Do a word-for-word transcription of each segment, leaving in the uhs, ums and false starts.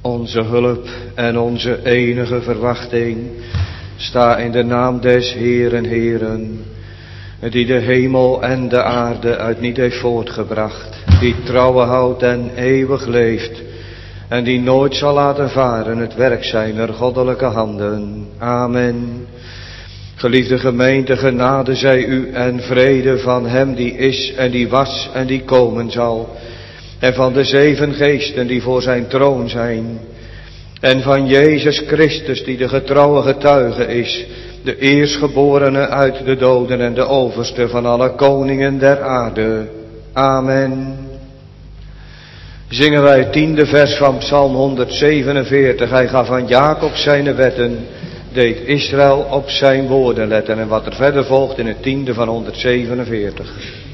onze hulp en onze enige verwachting. Sta in de naam des Heeren, Heeren, die de hemel en de aarde uit niet heeft voortgebracht, die trouwe houdt en eeuwig leeft, en die nooit zal laten varen het werk zijner goddelijke handen. Amen. Geliefde gemeente, genade zij u en vrede van hem die is en die was en die komen zal, en van de zeven geesten die voor zijn troon zijn, en van Jezus Christus die de getrouwe getuige is, de eerstgeborene uit de doden en de overste van alle koningen der aarde. Amen. Zingen wij het tiende vers van Psalm honderdzevenenveertig. Hij gaf aan Jacob zijn wetten, deed Israël op zijn woorden letten. En wat er verder volgt in het tiende van honderdzevenenveertig.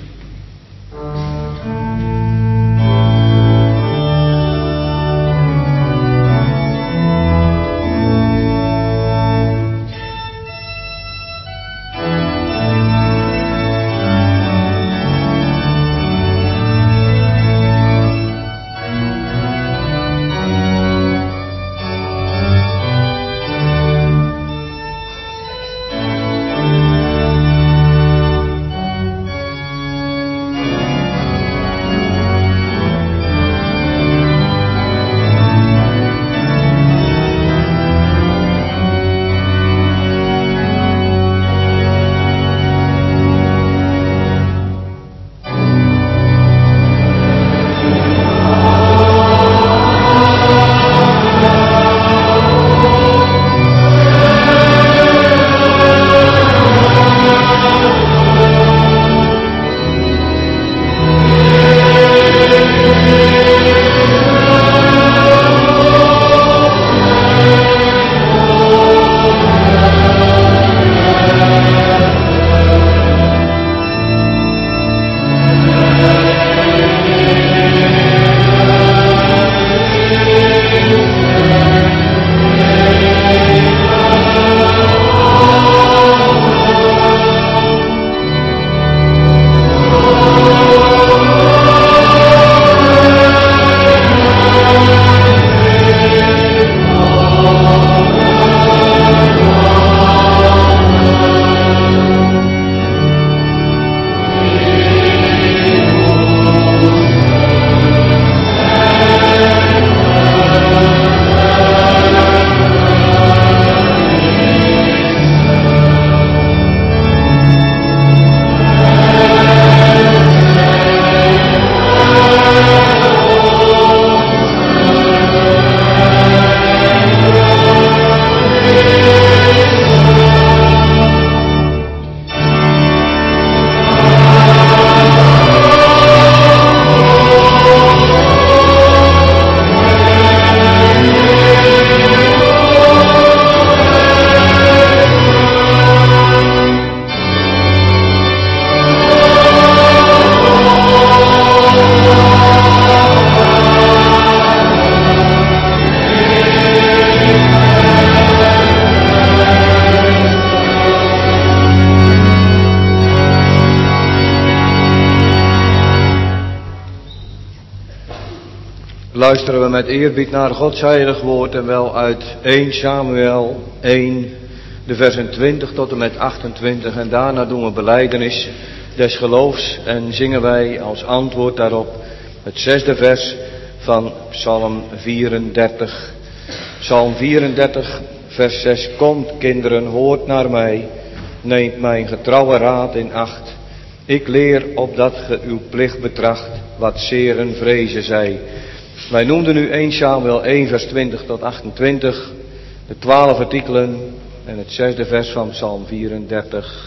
Luisteren we met eerbied naar Gods heilig woord en wel uit eerste Samuel één, de versen twintig tot en met achtentwintig. En daarna doen we belijdenis des geloofs en zingen wij als antwoord daarop het zesde vers van Psalm vierendertig. Psalm vierendertig, vers zes. Komt kinderen, hoort naar mij, neemt mijn getrouwe raad in acht. Ik leer opdat ge uw plicht betracht, wat zeren vrezen zij. Wij noemden nu eerste Samuel één vers twintig tot achtentwintig, de twaalf artikelen en het zesde vers van Psalm vierendertig.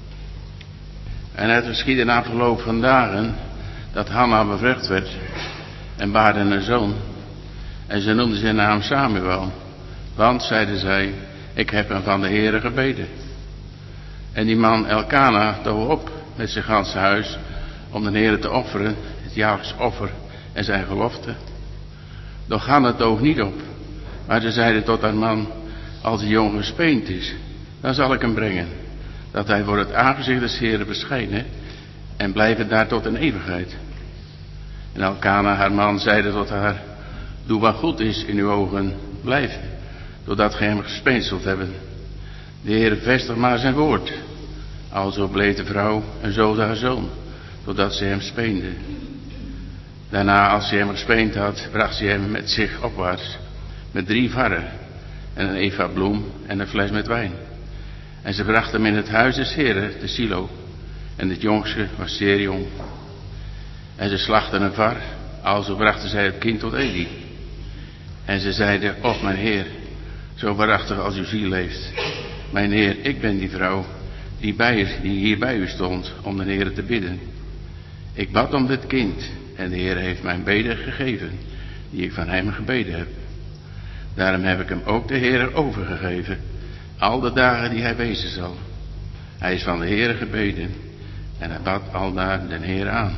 En het geschiedde na verloop van dagen dat Hanna bevrucht werd en baarde een zoon. En ze noemde zijn naam Samuel, want, zeiden zij, ik heb hem van de Heere gebeden. En die man Elkana toog op met zijn ganse huis om de Heere te offeren, het jaarlijks offer en zijn gelofte. Doch Hanna toog niet op, maar ze zeiden tot haar man, als de jongen gespeend is, dan zal ik hem brengen, dat hij voor het aangezicht des Heeren verschijnen en blijven daar tot een eeuwigheid. En Elkana, haar man, zeide tot haar, Doe wat goed is in uw ogen, blijf, doordat gij hem gespeenseld hebben. De Heere vestig maar zijn woord. Alzo bleef de vrouw en zo haar zoon, doordat ze hem speende. Daarna, als ze hem gespeend had, bracht ze hem met zich opwaarts, met drie varren en een eva bloem en een fles met wijn. En ze bracht hem in het huis des Heren, te Silo, en het jongste was zeer jong. En ze slachten een var, alzo brachten zij het kind tot Eli. En ze zeiden, och mijn Heer, zo waarachtig als uw ziel leeft. Mijn Heer, ik ben die vrouw die, bij, die hier bij u stond om de Heere te bidden. Ik bad om dit kind en de Heer heeft mijn beden gegeven, die ik van hem gebeden heb. Daarom heb ik hem ook de Heere overgegeven, al de dagen die hij wezen zal. Hij is van de Heere gebeden en hij bad aldaar den Heere aan.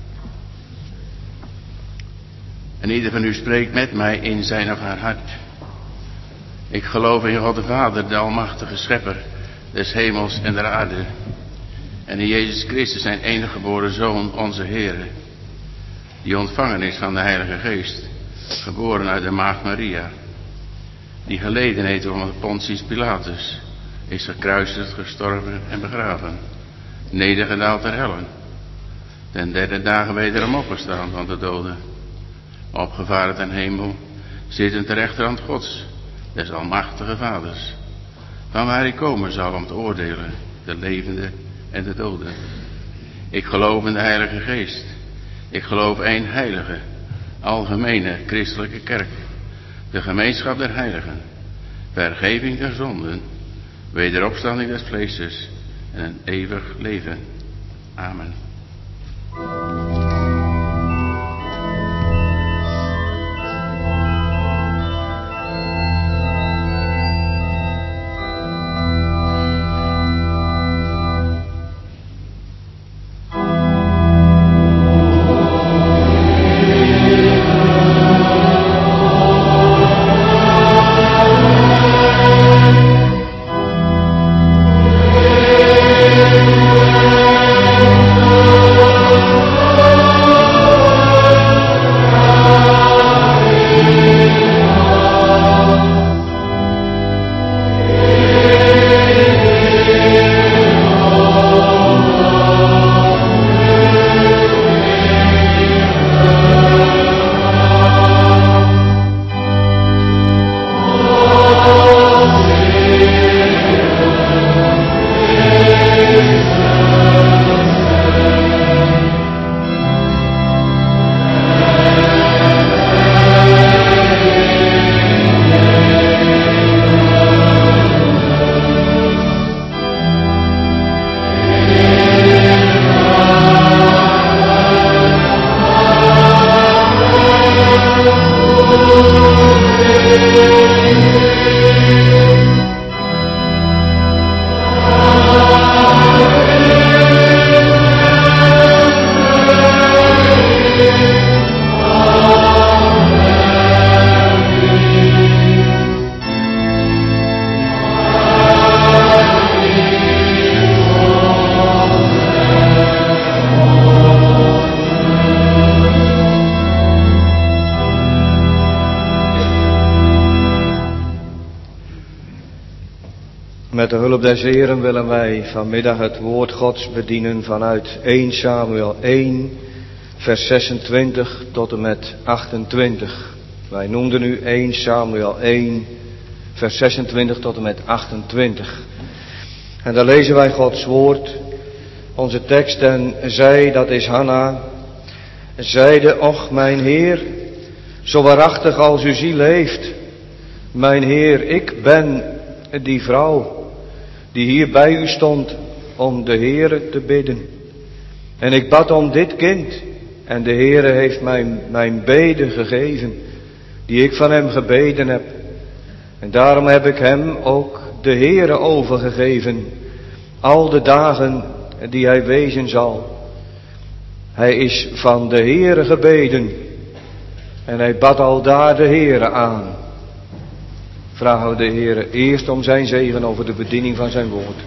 En ieder van u spreekt met mij in zijn of haar hart. Ik geloof in God de Vader, de almachtige schepper des hemels en der aarde. En in Jezus Christus zijn enige geboren Zoon, onze Heere, die ontvangen is van de Heilige Geest, geboren uit de maagd Maria, die geleden heeft onder Pontius Pilatus, is gekruisigd, gestorven en begraven, nedergedaald ter hellen, ten derde dagen wederom opgestaan van de doden, opgevaren ten hemel, zittend ter rechterhand Gods, des almachtige Vaders, van waar hij komen zal om te oordelen, de levenden en de doden. Ik geloof in de Heilige Geest. Ik geloof één heilige, algemene christelijke kerk, de gemeenschap der heiligen, vergeving der zonden, wederopstanding des vleeses en een eeuwig leven. Amen. Met de hulp des Heeren willen wij vanmiddag het woord Gods bedienen vanuit eerste Samuel één, vers zesentwintig tot en met achtentwintig. Wij noemden nu eerste Samuel één, vers zesentwintig tot en met achtentwintig. En daar lezen wij Gods woord, onze tekst, en zij, dat is Hanna, zeide, och mijn Heer, zo waarachtig als uw ziel leeft, mijn Heer, ik ben die vrouw die hier bij u stond om de Heere te bidden. En ik bad om dit kind en de Heere heeft mij mijn beden gegeven die ik van hem gebeden heb. En daarom heb ik hem ook de Heere overgegeven, al de dagen die hij wezen zal. Hij is van de Heere gebeden en hij bad al daar de Heere aan. Vragen we de Heere eerst om zijn zegen over de bediening van zijn woord.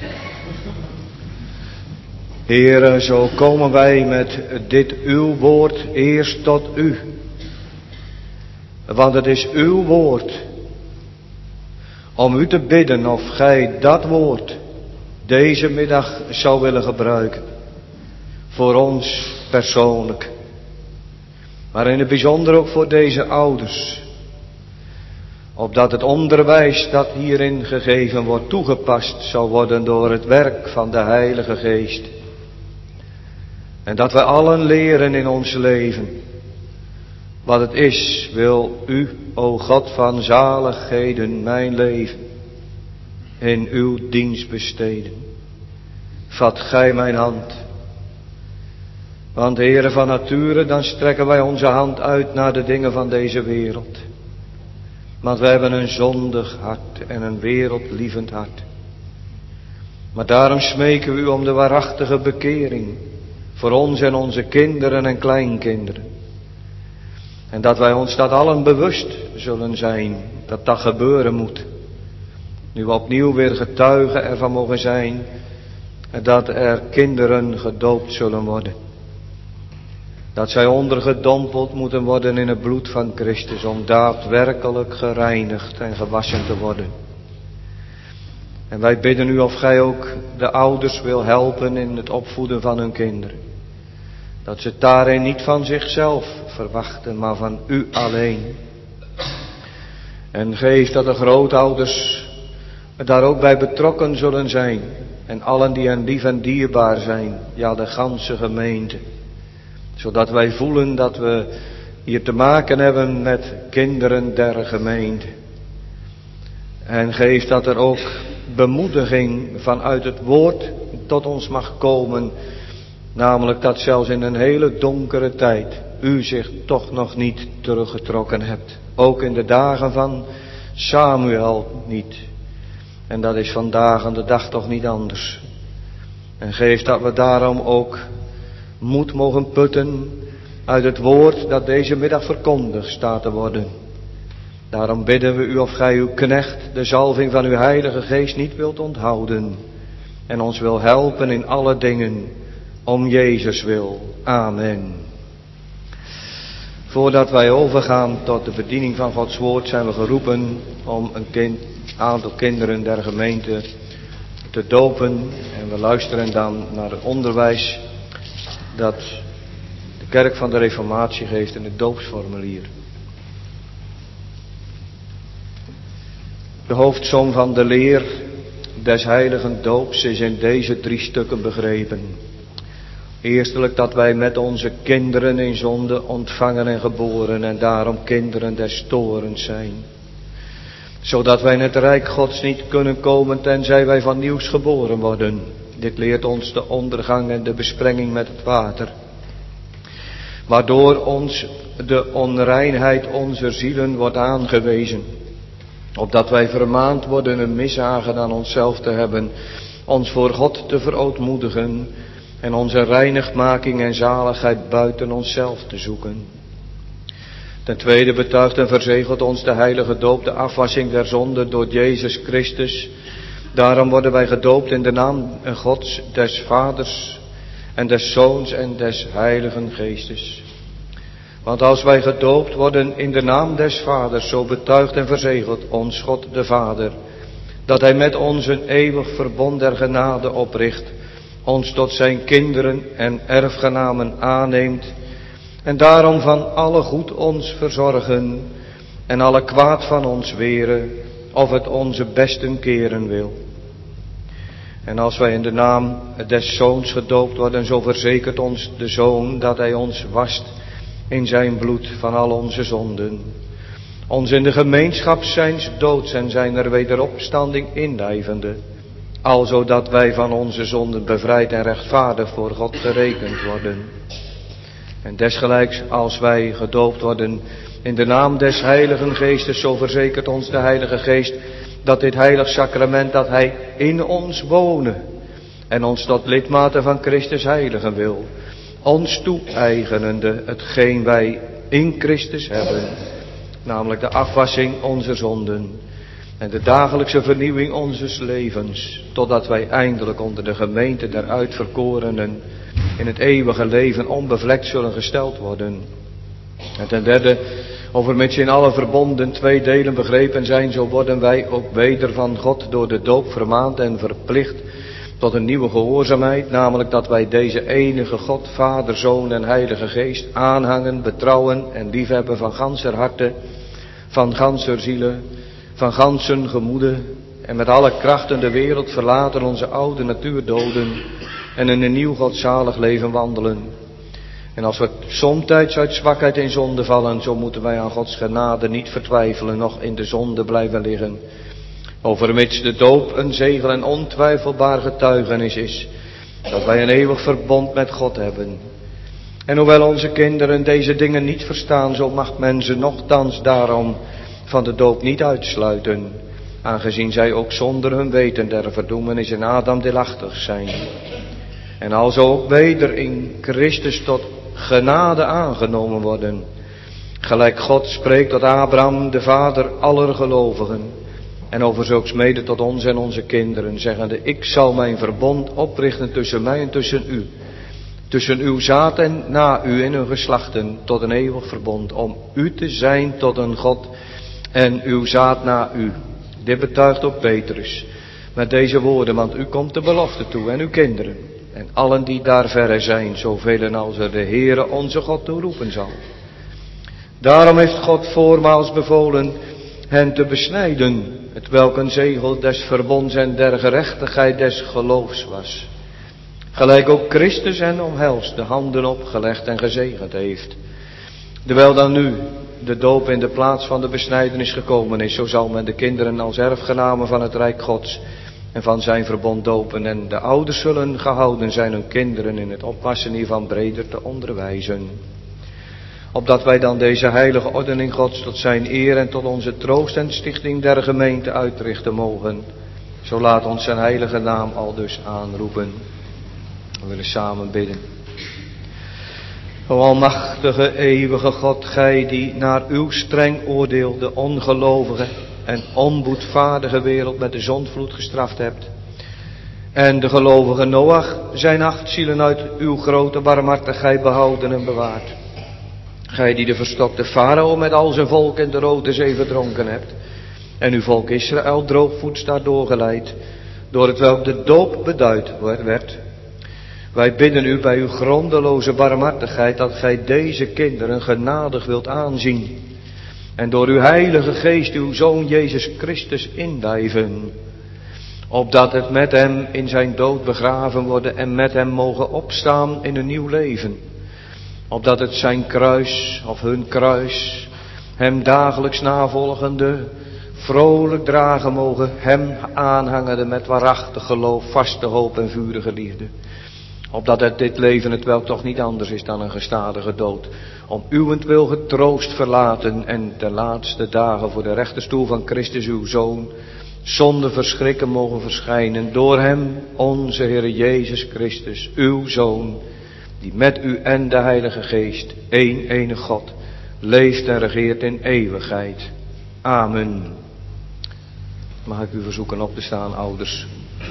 Heere, zo komen wij met dit uw woord eerst tot u. Want het is uw woord om u te bidden of gij dat woord deze middag zou willen gebruiken. Voor ons persoonlijk. Maar in het bijzonder ook voor deze ouders. Opdat het onderwijs dat hierin gegeven wordt toegepast zou worden door het werk van de Heilige Geest. En dat wij allen leren in ons leven. Wat het is, wil u, o God van zaligheden, mijn leven in uw dienst besteden. Vat gij mijn hand. Want Heere, van nature, dan strekken wij onze hand uit naar de dingen van deze wereld. Want wij hebben een zondig hart en een wereldlievend hart. Maar daarom smeken we u om de waarachtige bekering voor ons en onze kinderen en kleinkinderen. En dat wij ons dat allen bewust zullen zijn, dat dat gebeuren moet. Nu we opnieuw weer getuigen ervan mogen zijn, dat er kinderen gedoopt zullen worden. Dat zij ondergedompeld moeten worden in het bloed van Christus, om daadwerkelijk gereinigd en gewassen te worden. En wij bidden u of gij ook de ouders wil helpen in het opvoeden van hun kinderen. Dat ze het daarin niet van zichzelf verwachten, maar van u alleen. En geef dat de grootouders daar ook bij betrokken zullen zijn. En allen die hen lief en dierbaar zijn, ja, de ganse gemeente. Zodat wij voelen dat we hier te maken hebben met kinderen der gemeente. En geef dat er ook bemoediging vanuit het woord tot ons mag komen. Namelijk dat zelfs in een hele donkere tijd u zich toch nog niet teruggetrokken hebt. Ook in de dagen van Samuel niet. En dat is vandaag aan de dag toch niet anders. En geef dat we daarom ook moed mogen putten uit het woord dat deze middag verkondigd staat te worden. Daarom bidden we u of gij uw knecht de zalving van uw Heilige Geest niet wilt onthouden. En ons wil helpen in alle dingen. Om Jezus wil. Amen. Voordat wij overgaan tot de bediening van Gods woord zijn we geroepen om een kind, aantal kinderen der gemeente te dopen. En we luisteren dan naar het onderwijs dat de kerk van de Reformatie geeft in het doopsformulier. De hoofdsom van de leer des heiligen doops is in deze drie stukken begrepen. Eerstelijk dat wij met onze kinderen in zonde ontvangen en geboren en daarom kinderen des torens zijn. Zodat wij in het rijk Gods niet kunnen komen tenzij wij van nieuws geboren worden. Dit leert ons de ondergang en de besprenging met het water. Waardoor ons de onreinheid onze zielen wordt aangewezen. Opdat wij vermaand worden een mishagen aan onszelf te hebben. Ons voor God te verootmoedigen. En onze reinigmaking en zaligheid buiten onszelf te zoeken. Ten tweede betuigt en verzegelt ons de heilige doop de afwassing der zonde door Jezus Christus. Daarom worden wij gedoopt in de naam Gods, des Vaders en des Zoons en des Heiligen Geestes. Want als wij gedoopt worden in de naam des Vaders, zo betuigt en verzegelt ons God de Vader, dat Hij met ons een eeuwig verbond der genade opricht, ons tot zijn kinderen en erfgenamen aanneemt en daarom van alle goed ons verzorgen en alle kwaad van ons weren, of het onze besten keren wil. En als wij in de naam des Zoons gedoopt worden, zo verzekert ons de Zoon dat Hij ons wast in zijn bloed van al onze zonden, ons in de gemeenschap zijns doods en zijner wederopstanding inlijvende, alzo dat wij van onze zonden bevrijd en rechtvaardig voor God gerekend worden. En desgelijks als wij gedoopt worden in de naam des Heiligen Geestes, zo verzekert ons de Heilige Geest dat dit heilig sacrament, dat Hij in ons wonen en ons tot lidmaten van Christus heiligen wil, ons toe-eigenende hetgeen wij in Christus hebben, namelijk de afwassing onze zonden en de dagelijkse vernieuwing onzes levens, totdat wij eindelijk onder de gemeente der uitverkorenen in het eeuwige leven onbevlekt zullen gesteld worden. En ten derde Overmits in alle verbonden twee delen begrepen zijn, zo worden wij ook weder van God door de doop vermaand en verplicht tot een nieuwe gehoorzaamheid, namelijk dat wij deze enige God, Vader, Zoon en Heilige Geest aanhangen, betrouwen en liefhebben van ganser harte, van ganser zielen, van gansen gemoeden en met alle krachten de wereld verlaten, onze oude natuur doden en in een nieuw godzalig leven wandelen. En als we somtijds uit zwakheid in zonde vallen, zo moeten wij aan Gods genade niet vertwijfelen, noch in de zonde blijven liggen. Overmits de doop een zegel en ontwijfelbaar getuigenis is, dat wij een eeuwig verbond met God hebben. En hoewel onze kinderen deze dingen niet verstaan, zo mag men ze nochtans daarom van de doop niet uitsluiten, aangezien zij ook zonder hun weten der verdoemenis in Adam deelachtig zijn. En alzo ook weder in Christus tot genade aangenomen worden, gelijk God spreekt tot Abraham, de vader aller gelovigen, en over zulks mede tot ons en onze kinderen, zeggende, ik zal mijn verbond oprichten tussen mij en tussen u, tussen uw zaad en na u en uw geslachten, tot een eeuwig verbond, om u te zijn tot een God en uw zaad na u. Dit betuigt ook Petrus met deze woorden, want u komt de belofte toe en uw kinderen en allen die daar verre zijn, zoveel als er de Heere onze God toe roepen zal. Daarom heeft God voormaals bevolen hen te besnijden, het welk een zegel des verbonds en der gerechtigheid des geloofs was. Gelijk ook Christus hen omhelst, de handen opgelegd en gezegend heeft. Terwijl dan nu de doop in de plaats van de besnijdenis gekomen is, zo zal men de kinderen als erfgenamen van het Rijk Gods en van zijn verbond dopen. En de ouders zullen gehouden zijn hun kinderen in het oppassen hiervan breder te onderwijzen. Opdat wij dan deze heilige ordening Gods tot zijn eer en tot onze troost en stichting der gemeente uitrichten mogen. Zo laat ons zijn heilige naam al dus aanroepen. We willen samen bidden. O almachtige, eeuwige God, gij die naar uw streng oordeel de ongelovige en onboedvaardige wereld met de zondvloed gestraft hebt. En de gelovige Noach zijn acht zielen uit uw grote barmhartigheid behouden en bewaard. Gij die de verstokte farao met al zijn volk in de Rode Zee verdronken hebt. En uw volk Israël droogvoets daardoor geleid, door het welk de doop beduid werd. Wij bidden u bij uw grondeloze barmhartigheid dat gij deze kinderen genadig wilt aanzien. En door uw heilige geest uw Zoon Jezus Christus indijven. Opdat het met hem in zijn dood begraven worden en met hem mogen opstaan in een nieuw leven. Opdat het zijn kruis of hun kruis, hem dagelijks navolgende, vrolijk dragen mogen, hem aanhangende met waarachtig geloof, vaste hoop en vurige liefde. Opdat het dit leven het welk toch niet anders is dan een gestadige dood, om uwentwil getroost verlaten en de laatste dagen voor de rechterstoel van Christus uw Zoon, zonder verschrikken mogen verschijnen, door hem, onze Heer Jezus Christus, uw Zoon, die met u en de Heilige Geest, één enige God, leeft en regeert in eeuwigheid. Amen. Mag ik u verzoeken op te staan, ouders,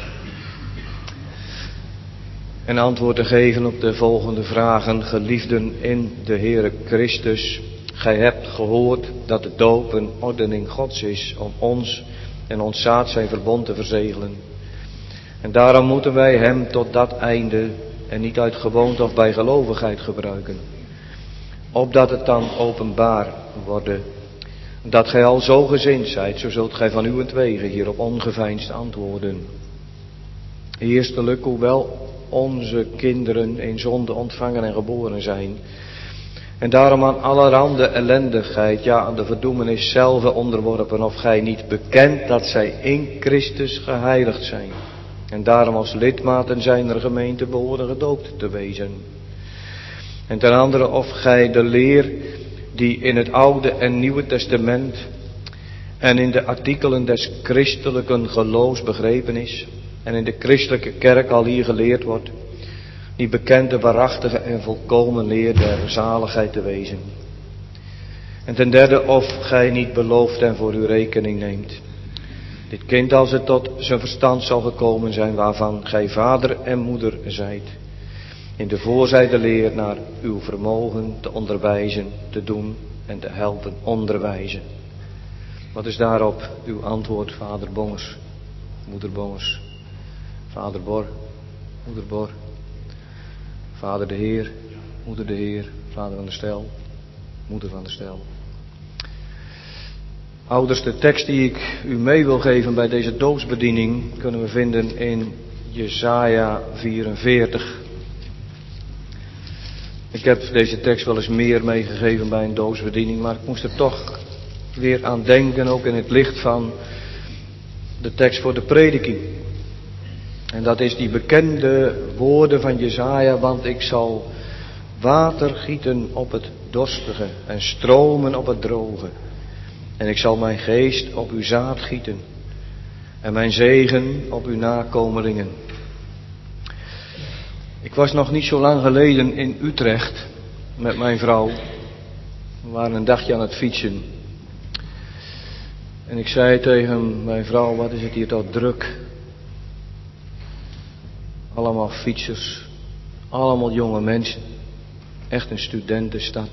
en antwoord te geven op de volgende vragen. Geliefden in de Heere Christus, gij hebt gehoord dat de doop een ordening Gods is om ons en ons zaad zijn verbond te verzegelen. En daarom moeten wij hem tot dat einde en niet uit gewoonte of bij gelovigheid gebruiken. Opdat het dan openbaar worden dat gij al zo gezind zijt, zo zult gij van uwentwege hierop ongeveinsd antwoorden. Eerstelijk, hoewel onze kinderen in zonde ontvangen en geboren zijn, en daarom aan allerhande ellendigheid, ja aan de verdoemenis zelf onderworpen, of gij niet bekent dat zij in Christus geheiligd zijn, en daarom als lidmaten zijner gemeente behoren gedoopt te wezen. En ten andere, of gij de leer die in het Oude en Nieuwe Testament en in de artikelen des christelijke geloofs begrepen is, en in de christelijke kerk al hier geleerd wordt, die bekende, waarachtige en volkomen leer der zaligheid te wezen. En ten derde, of gij niet belooft en voor uw rekening neemt dit kind als het tot zijn verstand zal gekomen zijn, waarvan gij vader en moeder zijt, in de voorzijde leer naar uw vermogen te onderwijzen, te doen en te helpen onderwijzen. Wat is daarop uw antwoord, vader Bongers, moeder Bongers, vader Bor, moeder Bor, vader de Heer, moeder de Heer, vader van der Stel, moeder van der Stel. Ouders, de tekst die ik u mee wil geven bij deze doopsbediening kunnen we vinden in Jesaja vierenveertig. Ik heb deze tekst wel eens meer meegegeven bij een doopsbediening, maar ik moest er toch weer aan denken, ook in het licht van de tekst voor de prediking. En dat is die bekende woorden van Jesaja, want ik zal water gieten op het dorstige en stromen op het droge. En ik zal mijn geest op uw zaad gieten en mijn zegen op uw nakomelingen. Ik was nog niet zo lang geleden in Utrecht met mijn vrouw. We waren een dagje aan het fietsen. En ik zei tegen mijn vrouw, wat is het hier toch druk. Allemaal fietsers, allemaal jonge mensen. Echt een studentenstad.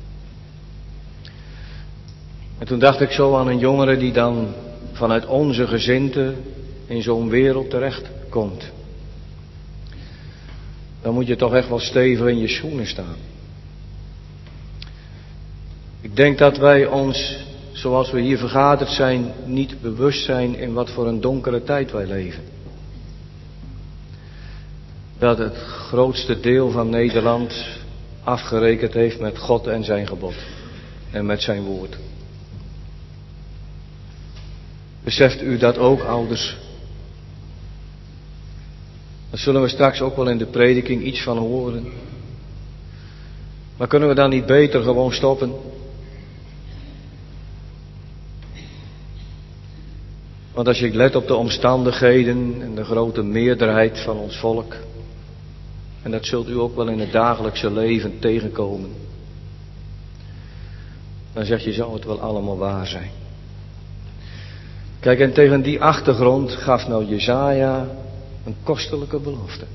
En toen dacht ik zo aan een jongere die dan vanuit onze gezinte in zo'n wereld terecht komt. Dan moet je toch echt wel stevig in je schoenen staan. Ik denk dat wij ons, zoals we hier vergaderd zijn, niet bewust zijn in wat voor een donkere tijd wij leven. Dat het grootste deel van Nederland afgerekend heeft met God en zijn gebod. En met zijn woord. Beseft u dat ook, ouders? Daar zullen we straks ook wel in de prediking iets van horen. Maar kunnen we dan niet beter gewoon stoppen? Want als je let op de omstandigheden en de grote meerderheid van ons volk, en dat zult u ook wel in het dagelijkse leven tegenkomen, dan zeg je, zou het wel allemaal waar zijn. Kijk, en tegen die achtergrond gaf nou Jesaja een kostelijke belofte.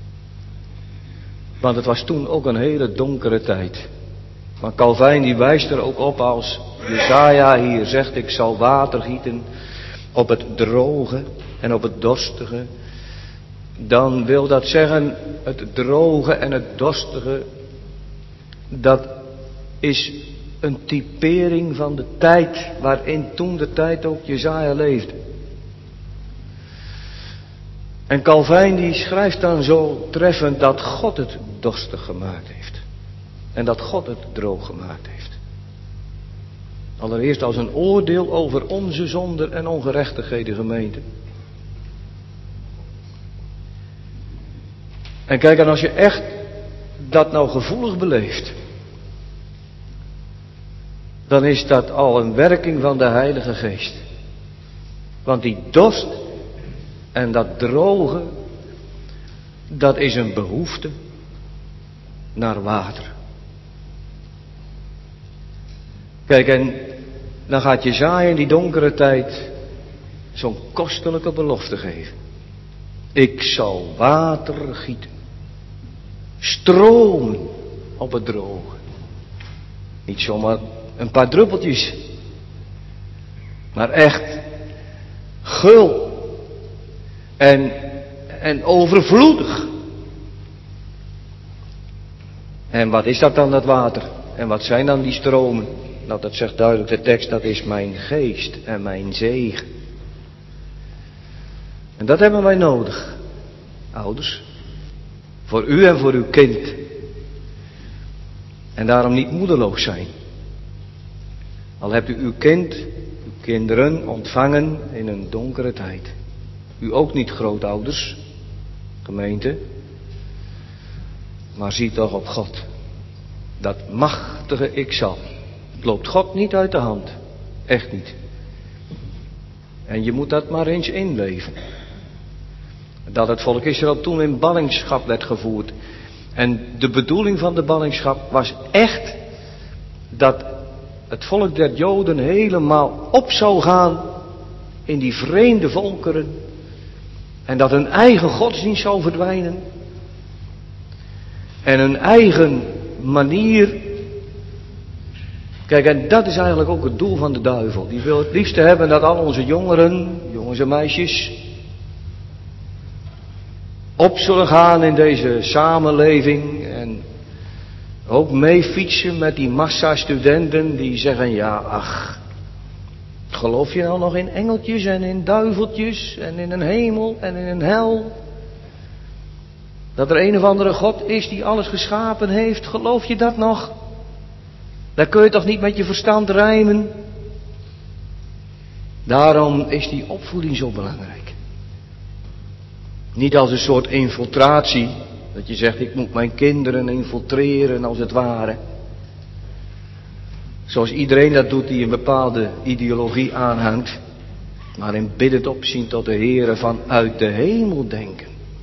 Want het was toen ook een hele donkere tijd. Maar Calvijn die wijst er ook op als Jesaja hier zegt, ik zal water gieten op het droge en op het dorstige. Dan wil dat zeggen, het droge en het dorstige, dat is een typering van de tijd waarin toen de tijd ook Jesaja leefde. En Calvijn die schrijft dan zo treffend dat God het dorstig gemaakt heeft. En dat God het droog gemaakt heeft. Allereerst als een oordeel over onze zonden en ongerechtigheden, gemeente. En kijk, en als je echt dat nou gevoelig beleeft, dan is dat al een werking van de Heilige Geest. Want die dorst en dat droge, dat is een behoefte naar water. Kijk, en dan gaat Jesaja in die donkere tijd zo'n kostelijke belofte geven. Ik zal water gieten. Stromen op het droge. Niet zomaar een paar druppeltjes. Maar echt gul. En, en overvloedig. En wat is dat dan, dat water? En wat zijn dan die stromen? Nou, dat zegt duidelijk de tekst, dat is mijn geest en mijn zegen. En dat hebben wij nodig, ouders. Voor u en voor uw kind. En daarom niet moedeloos zijn. Al hebt u uw kind, uw kinderen ontvangen in een donkere tijd. U ook niet, grootouders, gemeente. Maar zie toch op God. Dat machtige ik zal. Het loopt God niet uit de hand. Echt niet. En je moet dat maar eens inleven. Dat het volk Israël toen in ballingschap werd gevoerd. En de bedoeling van de ballingschap was echt dat het volk der Joden helemaal op zou gaan in die vreemde volkeren. En dat hun eigen godsdienst zou verdwijnen. En hun eigen manier Kijk, en dat is eigenlijk ook het doel van de duivel. Die wil het liefste hebben dat al onze jongeren, jongens en meisjes, op zullen gaan in deze samenleving en ook meefietsen met die massa studenten die zeggen, ja, ach, geloof je nou nog in engeltjes en in duiveltjes en in een hemel en in een hel? Dat er een of andere God is die alles geschapen heeft, geloof je dat nog? Daar kun je toch niet met je verstand rijmen? Daarom is die opvoeding zo belangrijk. Niet als een soort infiltratie, dat je zegt ik moet mijn kinderen infiltreren als het ware. Zoals iedereen dat doet die een bepaalde ideologie aanhangt. Maar in biddend opzien tot de Heere vanuit de hemel denken.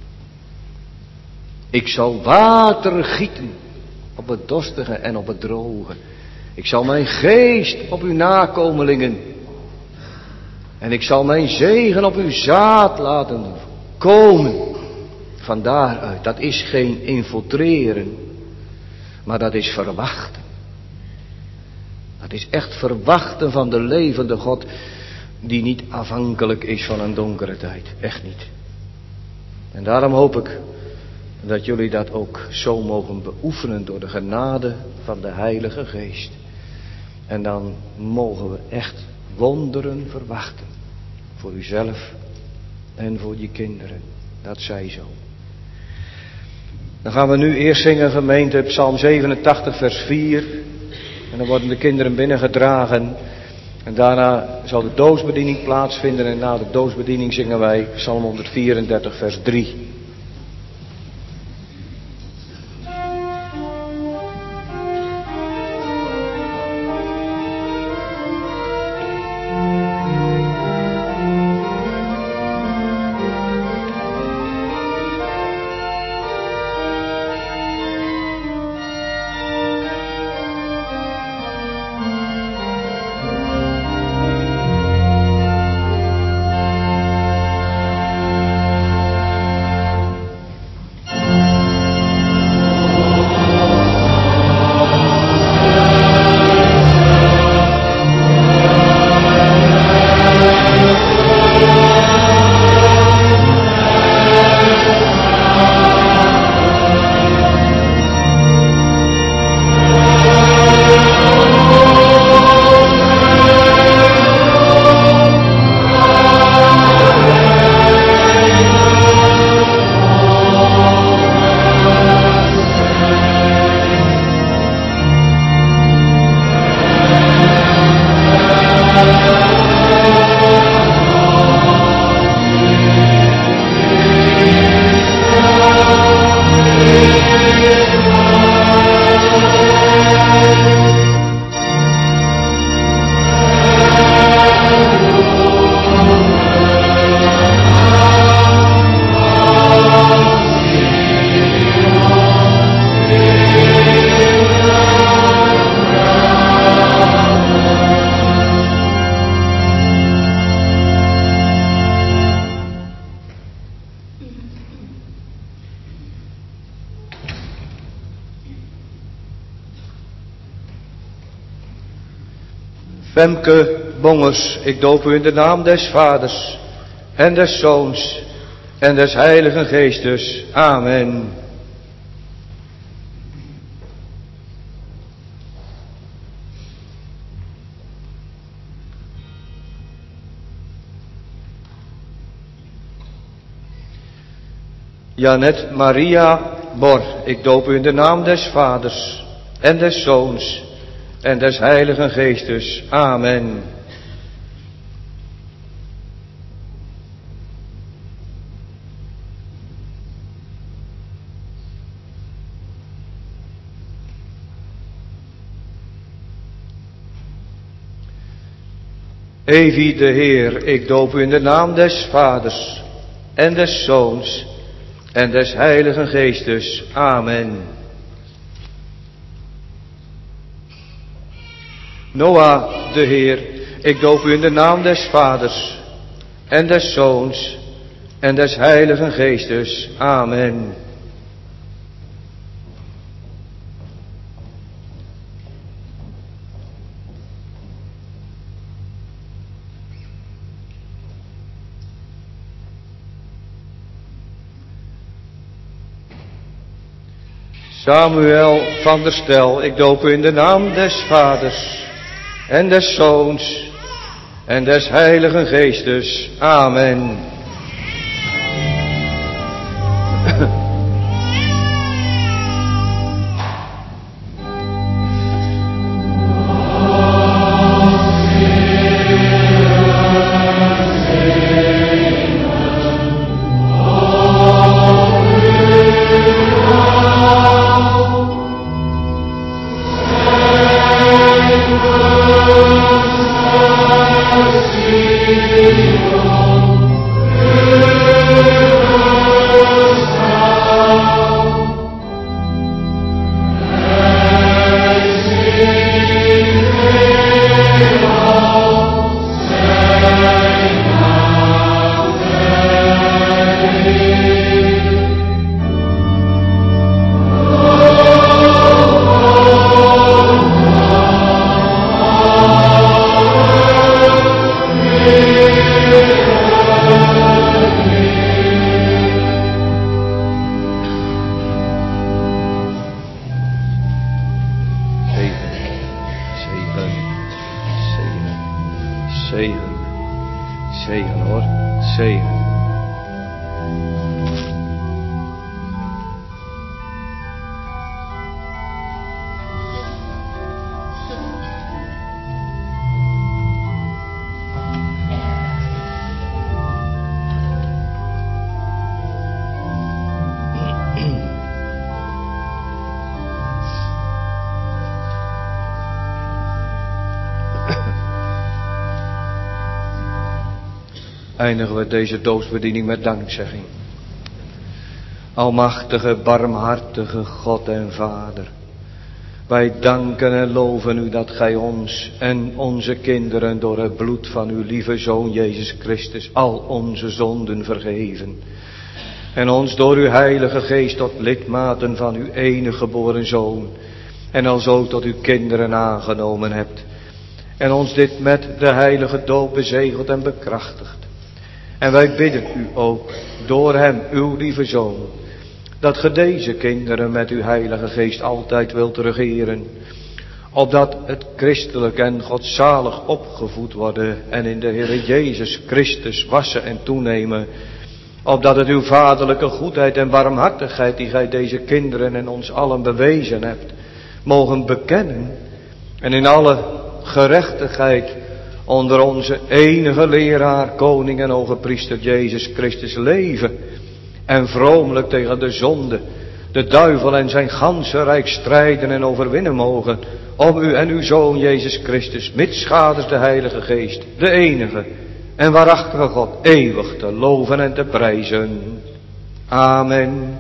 Ik zal water gieten op het dorstige en op het droge. Ik zal mijn geest op uw nakomelingen. En ik zal mijn zegen op uw zaad laten komen. Van daaruit. Dat is geen infiltreren. Maar dat is verwachten. Dat is echt verwachten van de levende God. Die niet afhankelijk is van een donkere tijd. Echt niet. En daarom hoop ik dat jullie dat ook zo mogen beoefenen door de genade van de Heilige Geest. En dan mogen we echt wonderen verwachten. Voor uzelf en voor je kinderen. Dat zij zo. Dan gaan we nu eerst zingen, gemeente, Psalm zevenentachtig vers vier. En dan worden de kinderen binnengedragen. En daarna zal de doosbediening plaatsvinden. En na de doosbediening zingen wij Psalm honderdvierendertig vers drie. Femke Bongers, ik doop u in de naam des Vaders en des Zoons en des Heiligen Geestes. Amen. Janet Maria Bor, ik doop u in de naam des Vaders en des Zoons en des Heiligen Geestes. Amen. Evi de Heer, ik doop u in de naam des Vaders en des Zoons en des Heiligen Geestes. Amen. Noah de Heer, ik doop u in de naam des Vaders en des Zoons en des Heiligen Geestes. Amen. Samuel van der Stel, ik doop u in de naam des Vaders en des Zoons en des Heiligen Geestes. Amen. Eindigen we deze doopsbediening met dankzegging. Almachtige, barmhartige God en Vader. Wij danken en loven u dat gij ons en onze kinderen door het bloed van uw lieve Zoon Jezus Christus al onze zonden vergeven. En ons door uw Heilige Geest tot lidmaten van uw enige geboren Zoon en alzo tot uw kinderen aangenomen hebt. En ons dit met de heilige doop bezegeld en bekrachtigd. En wij bidden u ook, door hem, uw lieve Zoon, dat ge deze kinderen met uw Heilige Geest altijd wilt regeren, opdat het christelijk en godzalig opgevoed worden en in de Heer Jezus Christus wassen en toenemen, opdat het uw vaderlijke goedheid en barmhartigheid die gij deze kinderen en ons allen bewezen hebt, mogen bekennen en in alle gerechtigheid onder onze enige leraar, koning en hoge priester Jezus Christus leven en vromelijk tegen de zonde, de duivel en zijn ganse rijk strijden en overwinnen mogen, om u en uw Zoon Jezus Christus, mitschaders de Heilige Geest, de enige en waarachtige God, eeuwig te loven en te prijzen. Amen.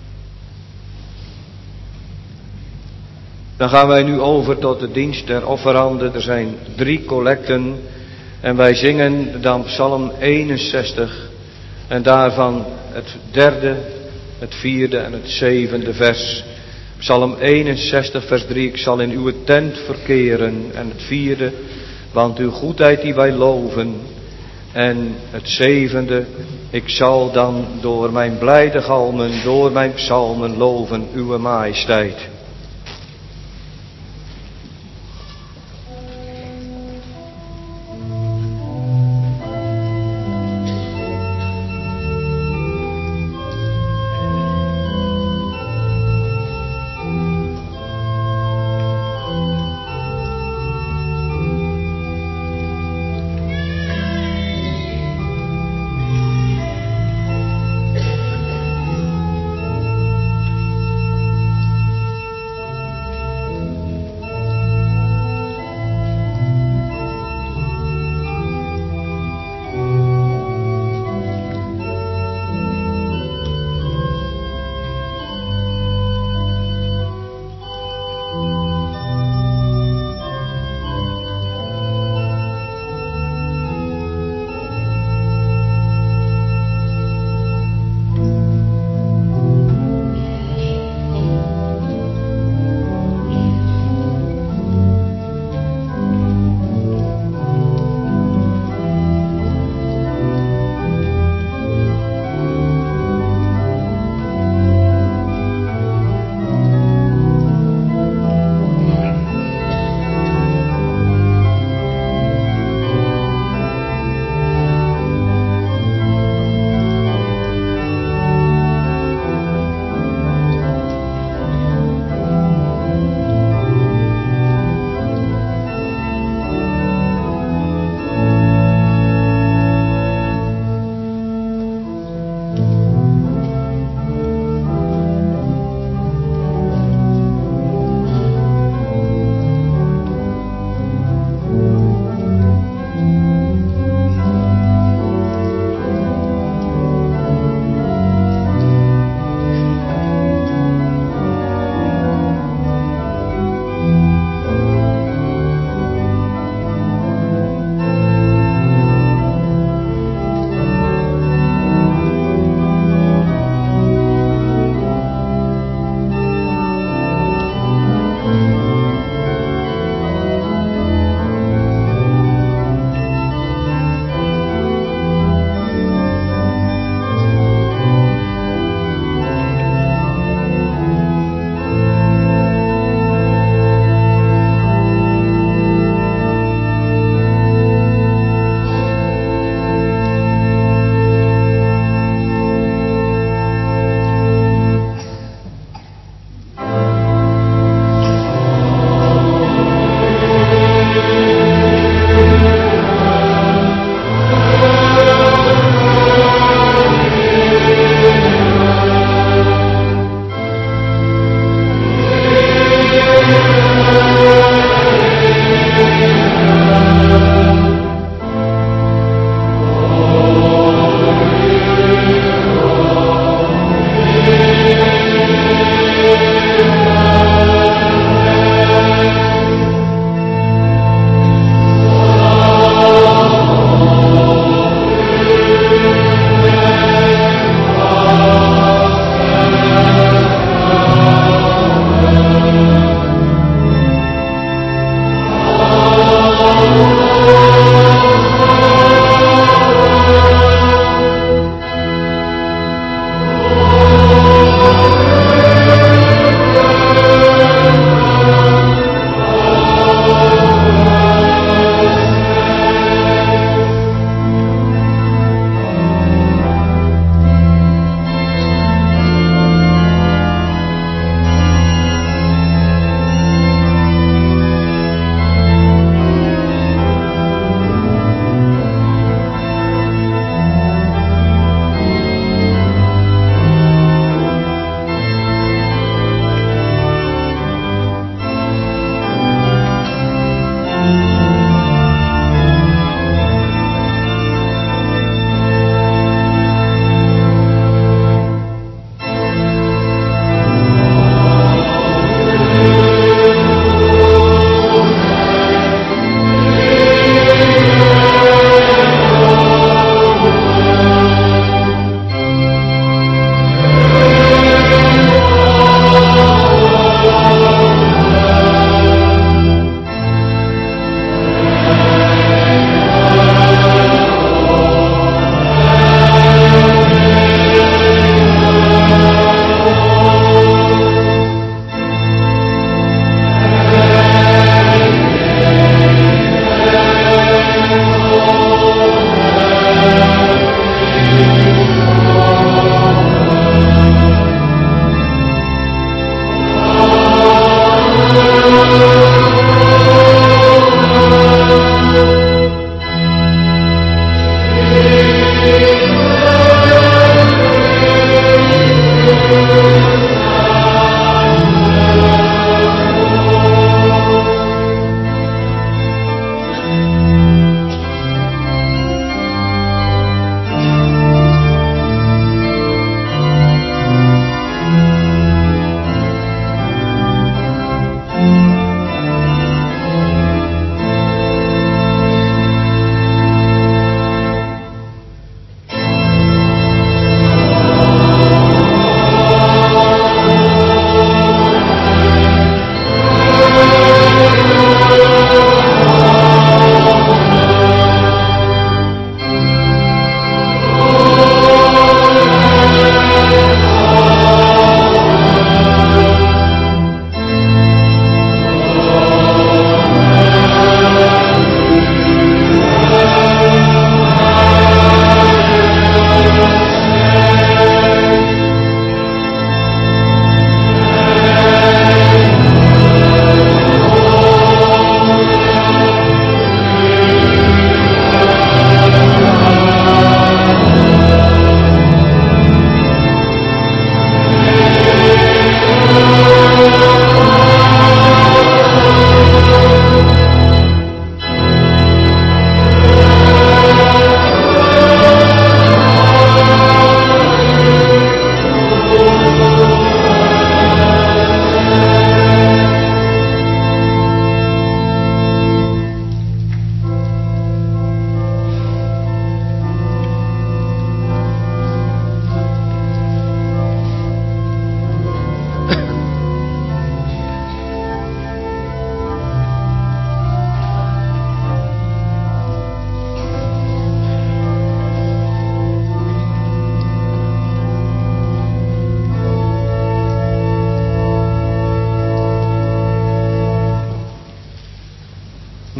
Dan gaan wij nu over tot de dienst der offeranden. Er zijn drie collecten en wij zingen dan Psalm eenenzestig en daarvan het derde, het vierde en het zevende vers. Psalm eenenzestig vers drie, ik zal in uw tent verkeren, en het vierde, want uw goedheid die wij loven. En het zevende, ik zal dan door mijn blijde galmen, door mijn psalmen loven uw majesteit.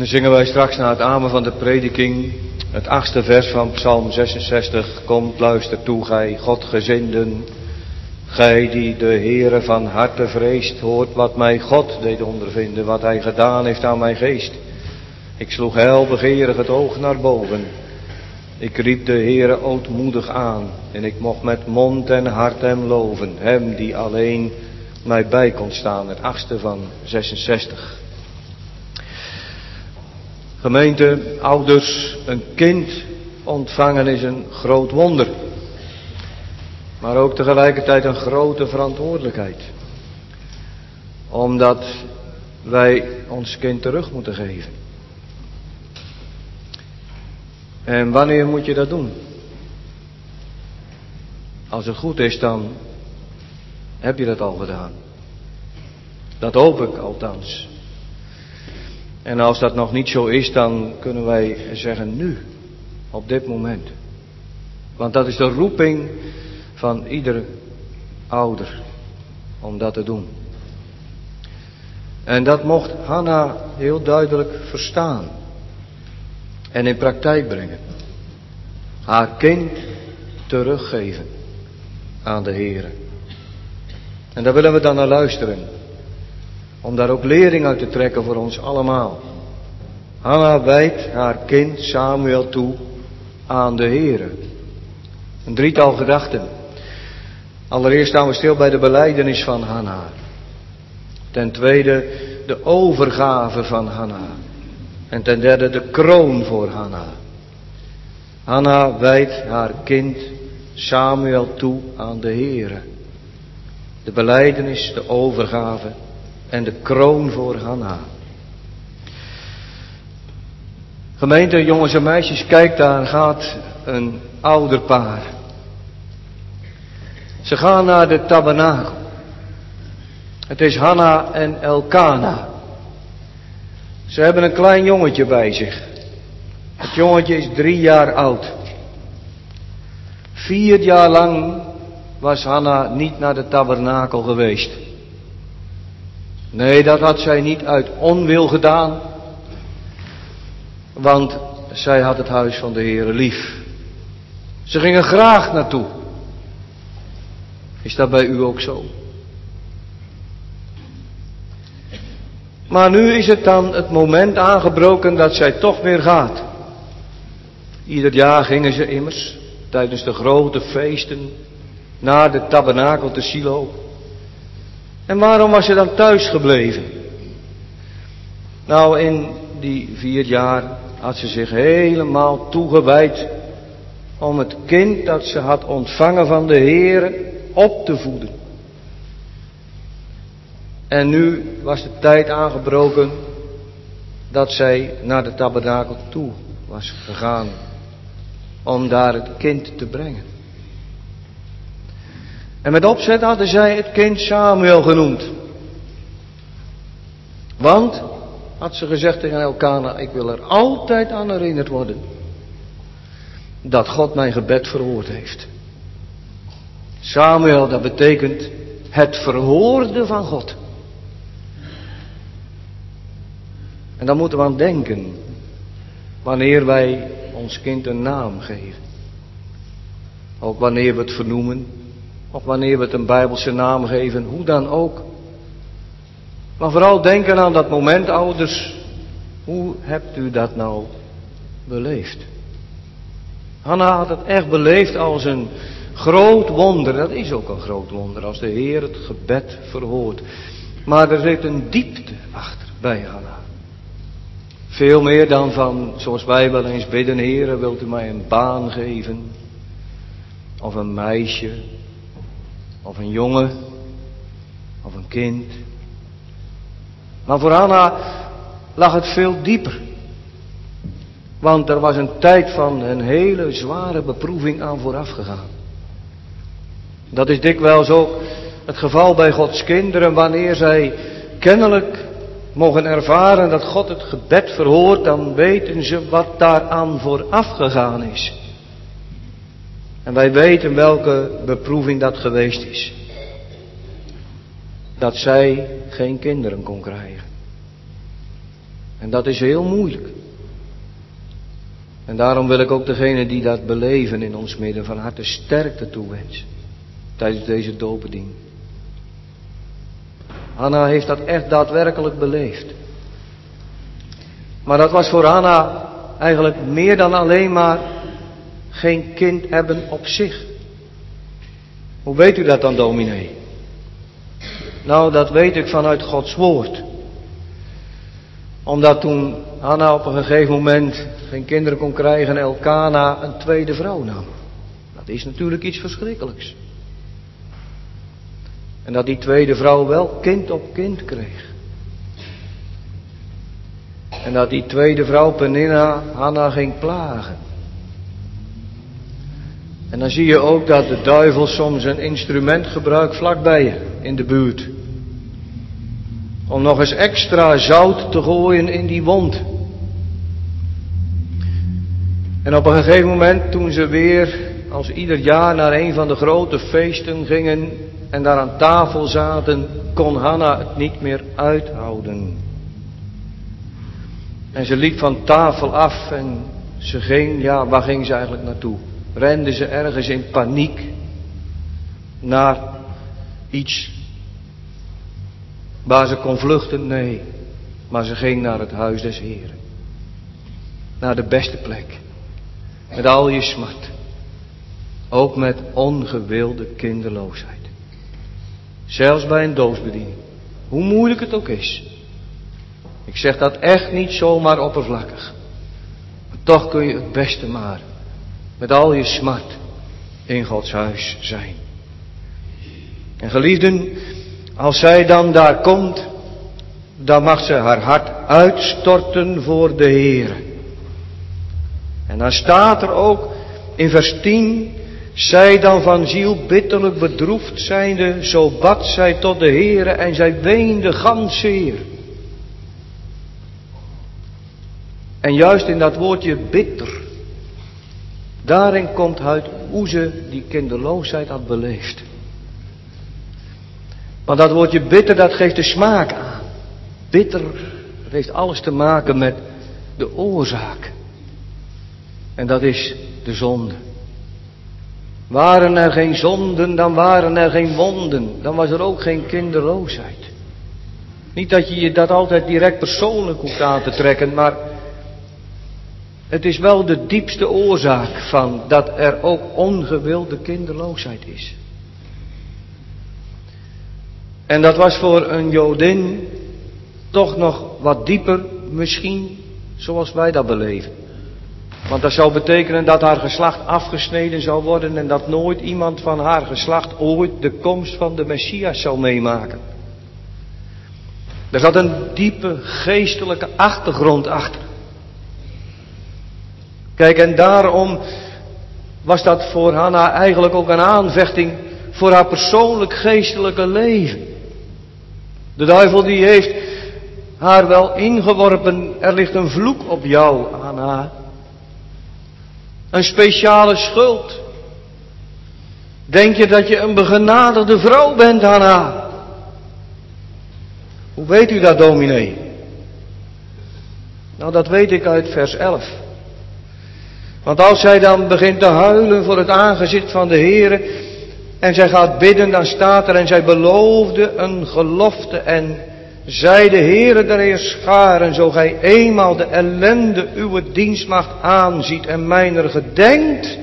Dan zingen wij straks na het amen van de prediking het achtste vers van Psalm zesenzestig. Komt, luister toe, gij Godgezinden, gij die de Heere van harte vreest, hoort wat mij God deed ondervinden, wat hij gedaan heeft aan mijn geest. Ik sloeg heilbegeerig het oog naar boven. Ik riep de Heere ootmoedig aan en ik mocht met mond en hart hem loven, hem die alleen mij bij kon staan. Het achtste van zesenzestig. Gemeente, ouders, een kind ontvangen is een groot wonder. Maar ook tegelijkertijd een grote verantwoordelijkheid. Omdat wij ons kind terug moeten geven. En wanneer moet je dat doen? Als het goed is, dan heb je dat al gedaan. Dat hoop ik althans. En als dat nog niet zo is, dan kunnen wij zeggen nu, op dit moment. Want dat is de roeping van iedere ouder, om dat te doen. En dat mocht Hanna heel duidelijk verstaan. En in praktijk brengen. Haar kind teruggeven aan de Heere. En daar willen we dan naar luisteren. Om daar ook lering uit te trekken voor ons allemaal. Hanna wijdt haar kind Samuel toe aan de Heere. Een drietal gedachten. Allereerst staan we stil bij de belijdenis van Hanna. Ten tweede de overgave van Hanna. En ten derde de kroon voor Hanna. Hanna wijdt haar kind Samuel toe aan de Heere. De belijdenis, de overgave en de kroon voor Hanna. Gemeente, jongens en meisjes, kijk, daar gaat een ouderpaar. Ze gaan naar de tabernakel. Het is Hanna en Elkana. Ze hebben een klein jongetje bij zich. Het jongetje is drie jaar oud. Vier jaar lang was Hanna niet naar de tabernakel geweest. Nee, dat had zij niet uit onwil gedaan. Want zij had het huis van de Heere lief. Ze gingen graag naartoe. Is dat bij u ook zo? Maar nu is het dan het moment aangebroken dat zij toch weer gaat. Ieder jaar gingen ze immers tijdens de grote feesten naar de tabernakel te Silo. En waarom was ze dan thuis gebleven? Nou, in die vier jaar had ze zich helemaal toegewijd om het kind dat ze had ontvangen van de Heere op te voeden. En nu was de tijd aangebroken dat zij naar de tabernakel toe was gegaan om daar het kind te brengen. En met opzet hadden zij het kind Samuel genoemd. Want, had ze gezegd tegen Elkana, ik wil er altijd aan herinnerd worden dat God mijn gebed verhoord heeft. Samuel, dat betekent het verhoorde van God. En dan moeten we aan denken wanneer wij ons kind een naam geven. Ook wanneer we het vernoemen. Of wanneer we het een Bijbelse naam geven. Hoe dan ook. Maar vooral denken aan dat moment, ouders. Hoe hebt u dat nou beleefd? Hanna had het echt beleefd als een groot wonder. Dat is ook een groot wonder als de Heer het gebed verhoort. Maar er zit een diepte achter bij Hanna. Veel meer dan van, zoals wij wel eens bidden, Heere, wilt u mij een baan geven? Of een meisje? Of een jongen? Of een kind? Maar voor Hanna lag het veel dieper. Want er was een tijd van een hele zware beproeving aan vooraf gegaan. Dat is dikwijls ook het geval bij Gods kinderen, wanneer zij kennelijk mogen ervaren dat God het gebed verhoort, dan weten ze wat daaraan vooraf gegaan is. En wij weten welke beproeving dat geweest is. Dat zij geen kinderen kon krijgen. En dat is heel moeilijk. En daarom wil ik ook degenen die dat beleven in ons midden van harte sterkte toewensen. Tijdens deze doopbediening. Hanna heeft dat echt daadwerkelijk beleefd. Maar dat was voor Hanna eigenlijk meer dan alleen maar geen kind hebben op zich. Hoe weet u dat dan, dominee? Nou, dat weet ik vanuit Gods woord. Omdat toen Hanna op een gegeven moment geen kinderen kon krijgen en Elkana een tweede vrouw nam. Dat is natuurlijk iets verschrikkelijks. En dat die tweede vrouw wel kind op kind kreeg. En dat die tweede vrouw Peninna Hanna ging plagen. En dan zie je ook dat de duivel soms een instrument gebruikt vlakbij je, in de buurt. Om nog eens extra zout te gooien in die wond. En op een gegeven moment toen ze weer als ieder jaar naar een van de grote feesten gingen en daar aan tafel zaten, kon Hanna het niet meer uithouden. En ze liep van tafel af en ze ging, ja, waar ging ze eigenlijk naartoe? Rende ze ergens in paniek naar iets waar ze kon vluchten? Nee, maar ze ging naar het huis des Heren. Naar de beste plek. Met al je smart. Ook met ongewilde kinderloosheid. Zelfs bij een doopsbediening. Hoe moeilijk het ook is. Ik zeg dat echt niet zomaar oppervlakkig. Maar toch kun je het beste maar met al je smart in Gods huis zijn. En geliefden, als zij dan daar komt, dan mag ze haar hart uitstorten voor de Heere. En dan staat er ook in vers tien, zij dan van ziel bitterlijk bedroefd zijnde, zo bad zij tot de Heere en zij weende gans zeer. En juist in dat woordje bitter, daarin komt uit hoe ze die kinderloosheid had beleefd. Want dat woordje bitter, dat geeft de smaak aan. Bitter, dat heeft alles te maken met de oorzaak. En dat is de zonde. Waren er geen zonden, dan waren er geen wonden. Dan was er ook geen kinderloosheid. Niet dat je je dat altijd direct persoonlijk hoeft aan te trekken, maar het is wel de diepste oorzaak van dat er ook ongewilde kinderloosheid is. En dat was voor een Jodin toch nog wat dieper misschien zoals wij dat beleven. Want dat zou betekenen dat haar geslacht afgesneden zou worden en dat nooit iemand van haar geslacht ooit de komst van de Messias zou meemaken. Er zat een diepe geestelijke achtergrond achter. Kijk, en daarom was dat voor Hanna eigenlijk ook een aanvechting voor haar persoonlijk geestelijke leven. De duivel die heeft haar wel ingeworpen, er ligt een vloek op jou, Hanna. Een speciale schuld. Denk je dat je een begenadigde vrouw bent, Hanna? Hoe weet u dat, dominee? Nou, dat weet ik uit vers elf. Want als zij dan begint te huilen voor het aangezicht van de Heere en zij gaat bidden, dan staat er en zij beloofde een gelofte en zei de Heere der Heerscharen, zo gij eenmaal de ellende uw dienstmaagd aanziet en mijner gedenkt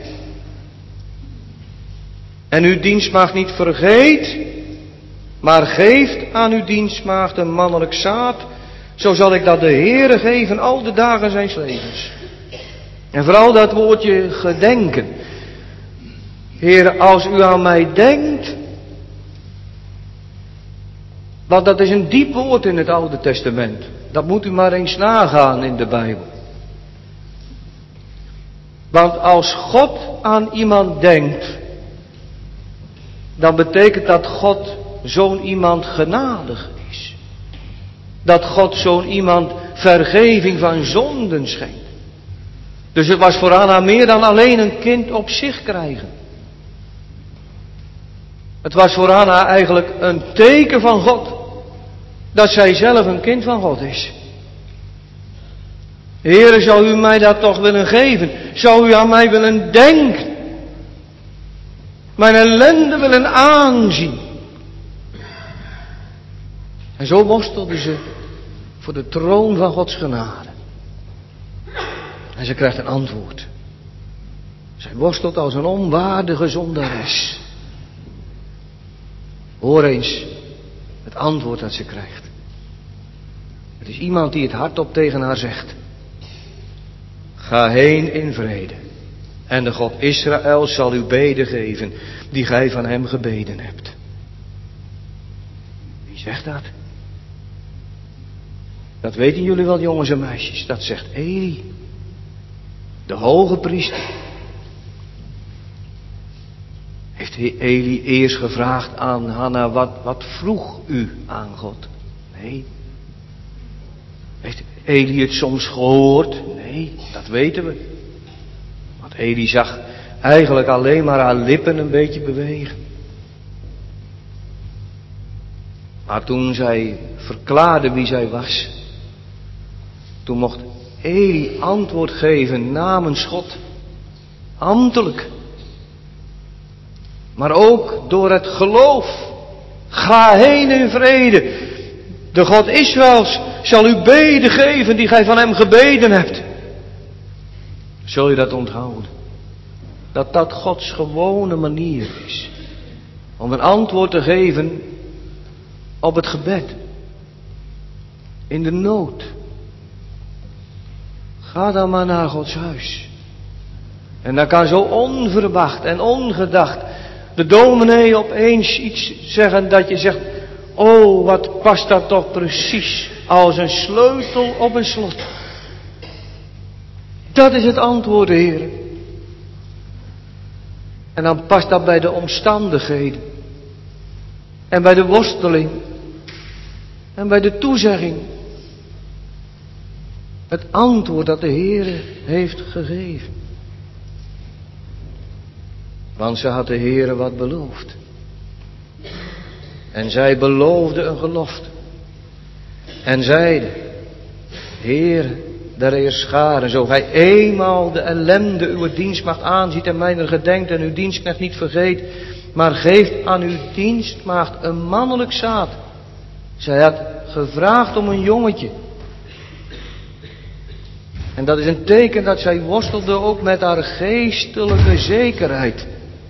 en uw dienstmaagd niet vergeet, maar geeft aan uw dienstmaagd een mannelijk zaad, zo zal ik dat de Heere geven al de dagen zijns levens. En vooral dat woordje gedenken. Heere, als u aan mij denkt. Want dat is een diep woord in het Oude Testament. Dat moet u maar eens nagaan in de Bijbel. Want als God aan iemand denkt, dan betekent dat God zo'n iemand genadig is. Dat God zo'n iemand vergeving van zonden schenkt. Dus het was voor Hanna meer dan alleen een kind op zich krijgen. Het was voor Hanna eigenlijk een teken van God. Dat zij zelf een kind van God is. Heere, zou u mij dat toch willen geven? Zou u aan mij willen denken? Mijn ellende willen aanzien? En zo worstelde ze voor de troon van Gods genade. En ze krijgt een antwoord. Zij worstelt als een onwaardige zondares. Hoor eens het antwoord dat ze krijgt. Het is iemand die het hardop tegen haar zegt. Ga heen in vrede. En de God Israël zal u beden geven, die gij van hem gebeden hebt. Wie zegt dat? Dat weten jullie wel, jongens en meisjes. Dat zegt Eli, de hoge priester. Heeft Eli eerst gevraagd aan Hanna, wat, wat vroeg u aan God? Nee. Heeft Eli het soms gehoord? Nee, dat weten we. Want Eli zag eigenlijk alleen maar haar lippen een beetje bewegen. Maar toen zij verklaarde wie zij was, toen mocht Eli antwoord geven namens God. Ambtelijk. Maar ook door het geloof. Ga heen in vrede. De God Israëls zal u beden geven die gij van hem gebeden hebt. Zul je dat onthouden? Dat dat Gods gewone manier is. Om een antwoord te geven op het gebed. In de nood. Ga dan maar naar Gods huis. En dan kan zo onverwacht en ongedacht de dominee opeens iets zeggen dat je zegt, oh, wat past dat toch precies als een sleutel op een slot. Dat is het antwoord, Heer. En dan past dat bij de omstandigheden. En bij de worsteling. En bij de toezegging. Het antwoord dat de Heer heeft gegeven. Want ze had de Heere wat beloofd. En zij beloofde een gelofte. En zeide, Heer, der Heerscharen, zo gij eenmaal de ellende uw dienstmaagd aanziet en mijner gedenkt en uw dienstknecht niet vergeet, maar geeft aan uw dienstmaagd een mannelijk zaad. Zij had gevraagd om een jongetje. En dat is een teken dat zij worstelde ook met haar geestelijke zekerheid.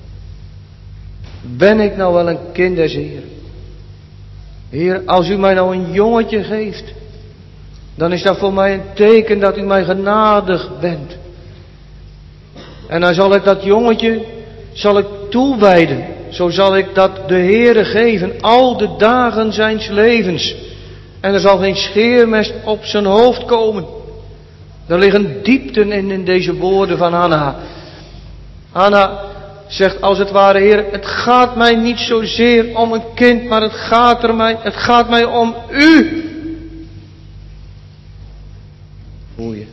Ben ik nou wel een kind des Heer? Heer, als u mij nou een jongetje geeft, dan is dat voor mij een teken dat u mij genadig bent. En dan zal ik dat jongetje, zal ik toewijden. Zo zal ik dat de Heere geven, al de dagen zijns levens. En er zal geen scheermest op zijn hoofd komen. Er liggen diepten in, in deze woorden van Hanna. Hanna zegt als het ware, Heer, het gaat mij niet zozeer om een kind, maar het gaat, er mij, het gaat mij om u. Voel je?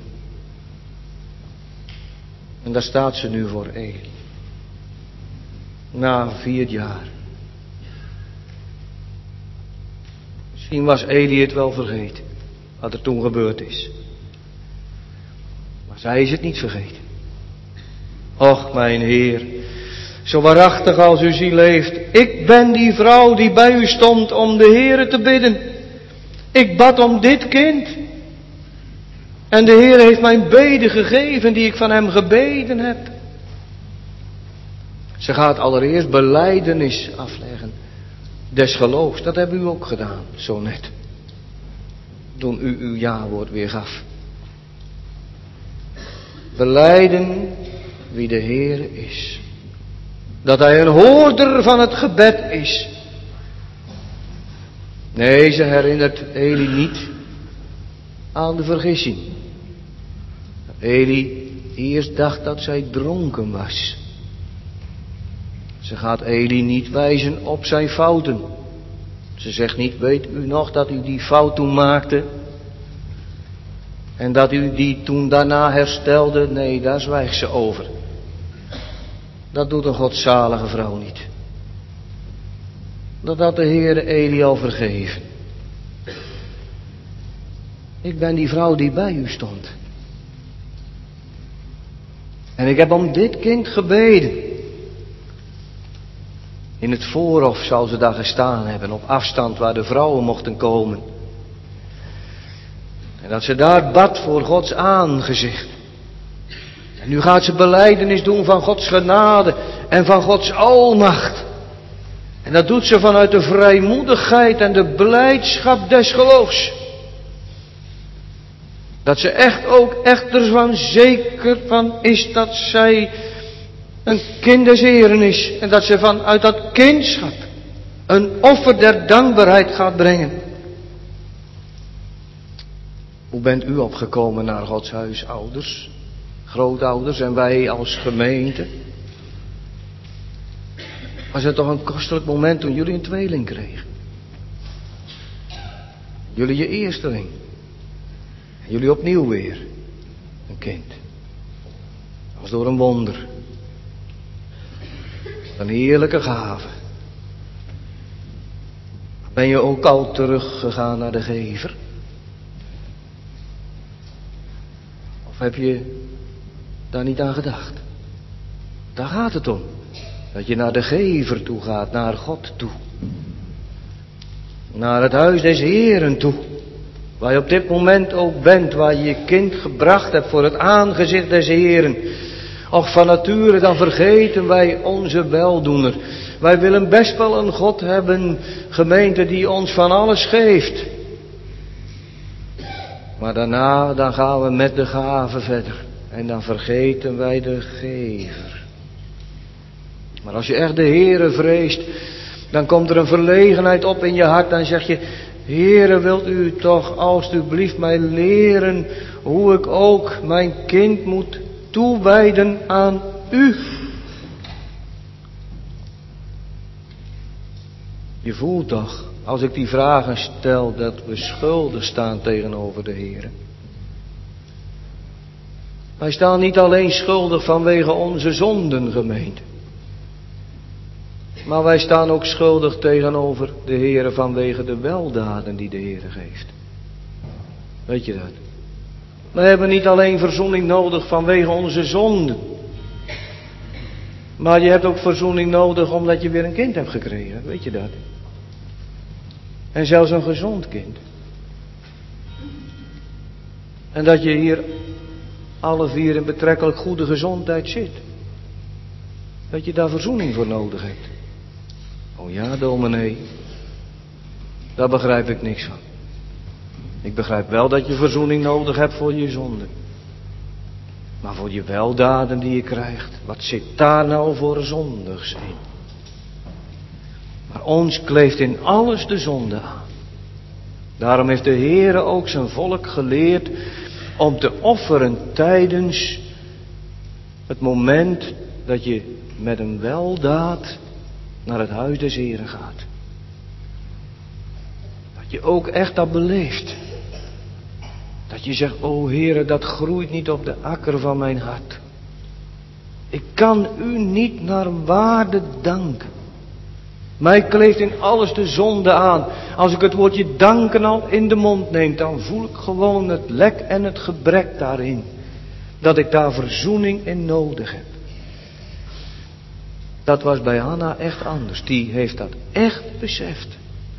En daar staat ze nu voor Eli. Na vier jaar. Misschien was Eli het wel vergeten, wat er toen gebeurd is. Maar zij is het niet vergeten. Och, mijn Heer, zo waarachtig als u zie leeft, ik ben die vrouw die bij u stond om de Heere te bidden. Ik bad om dit kind. En de Heer heeft mij beden gegeven die ik van hem gebeden heb. Ze gaat allereerst belijdenis afleggen des geloofs. Dat hebben u ook gedaan, zo net. Toen u uw ja-woord weer gaf. Belijden wie de Heer is. Dat hij een hoorder van het gebed is. Nee, ze herinnert Eli niet aan de vergissing. Eli eerst dacht dat zij dronken was. Ze gaat Eli niet wijzen op zijn fouten. Ze zegt niet, weet u nog dat u die fout toen maakte? En dat u die toen daarna herstelde? Nee, daar zwijgt ze over. Dat doet een godzalige vrouw niet. Dat had de Heere Eli al vergeven. Ik ben die vrouw die bij u stond. En ik heb om dit kind gebeden. In het voorhof zou ze daar gestaan hebben, op afstand waar de vrouwen mochten komen. En dat ze daar bad voor Gods aangezicht. En nu gaat ze belijdenis doen van Gods genade en van Gods almacht. En dat doet ze vanuit de vrijmoedigheid en de blijdschap des geloofs. Dat ze echt ook echt ervan zeker van is dat zij een kind des Heren is. En dat ze vanuit dat kindschap een offer der dankbaarheid gaat brengen. Hoe bent u opgekomen naar Gods huis, ouders, grootouders en wij als gemeente? Was het toch een kostelijk moment toen jullie een tweeling kregen? Jullie je eersteling. En jullie opnieuw weer een kind. Als door een wonder. Een heerlijke gave. Ben je ook al teruggegaan naar de gever? Of heb je daar niet aan gedacht? Daar gaat het om. Dat je naar de gever toe gaat, naar God toe. Naar het huis des Heren toe. Waar je op dit moment ook bent, waar je je kind gebracht hebt voor het aangezicht des Heren. Och, van nature dan vergeten wij onze weldoener. Wij willen best wel een God hebben, gemeente, die ons van alles geeft. Maar daarna, dan gaan we met de gave verder. En dan vergeten wij de gever. Maar als je echt de Heere vreest, dan komt er een verlegenheid op in je hart. Dan zeg je, Heere, wilt u toch alstublieft mij leren hoe ik ook mijn kind moet toewijden aan u. Je voelt toch, als ik die vragen stel, dat we schuldig staan tegenover de Heere. Wij staan niet alleen schuldig vanwege onze zonden, gemeente. Maar wij staan ook schuldig tegenover de Heere vanwege de weldaden die de Heere geeft. Weet je dat? We hebben niet alleen verzoening nodig vanwege onze zonden. Maar je hebt ook verzoening nodig omdat je weer een kind hebt gekregen. Weet je dat? En zelfs een gezond kind. En dat je hier alle vier in betrekkelijk goede gezondheid zit. Dat je daar verzoening voor nodig hebt. Oh ja, dominee. Daar begrijp ik niks van. Ik begrijp wel dat je verzoening nodig hebt voor je zonde. Maar voor je weldaden die je krijgt, wat zit daar nou voor zondigs in? Maar ons kleeft in alles de zonde aan. Daarom heeft de Heere ook zijn volk geleerd om te offeren tijdens het moment dat je met een weldaad naar het huis des Heren gaat. Dat je ook echt dat beleeft. Dat je zegt, o Heere, dat groeit niet op de akker van mijn hart. Ik kan u niet naar waarde danken. Mij kleeft in alles de zonde aan. Als ik het woordje danken al in de mond neem, dan voel ik gewoon het lek en het gebrek daarin. Dat ik daar verzoening in nodig heb. Dat was bij Hanna echt anders. Die heeft dat echt beseft.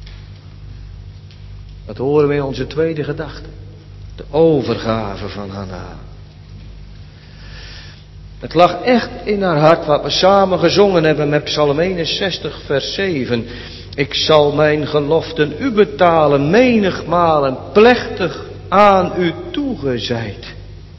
Dat horen we in onze tweede gedachte. De overgave van Hanna. Het lag echt in haar hart wat we samen gezongen hebben met Psalm eenenzestig vers zeven. Ik zal mijn geloften u betalen, menigmaal en plechtig aan u toegezeid.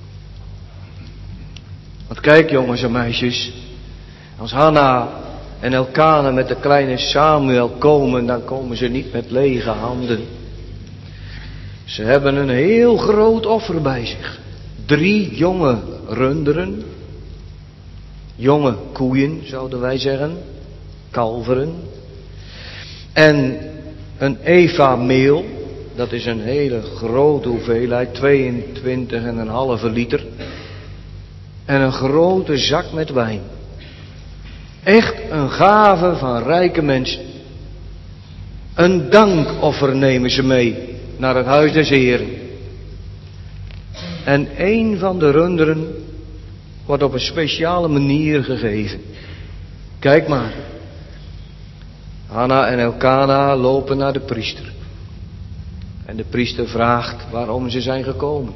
Want kijk jongens en meisjes, als Hanna en Elkana met de kleine Samuel komen, dan komen ze niet met lege handen. Ze hebben een heel groot offer bij zich. Drie jonge runderen. Jonge koeien, zouden wij zeggen. Kalveren. En een eva meel. Dat is een hele grote hoeveelheid. tweeëntwintig komma vijf liter. En een grote zak met wijn. Echt een gave van rijke mensen. Een dankoffer nemen ze mee naar het huis des Heren. En een van de runderen wordt op een speciale manier gegeven. Kijk maar. Hanna en Elkana lopen naar de priester. En de priester vraagt waarom ze zijn gekomen.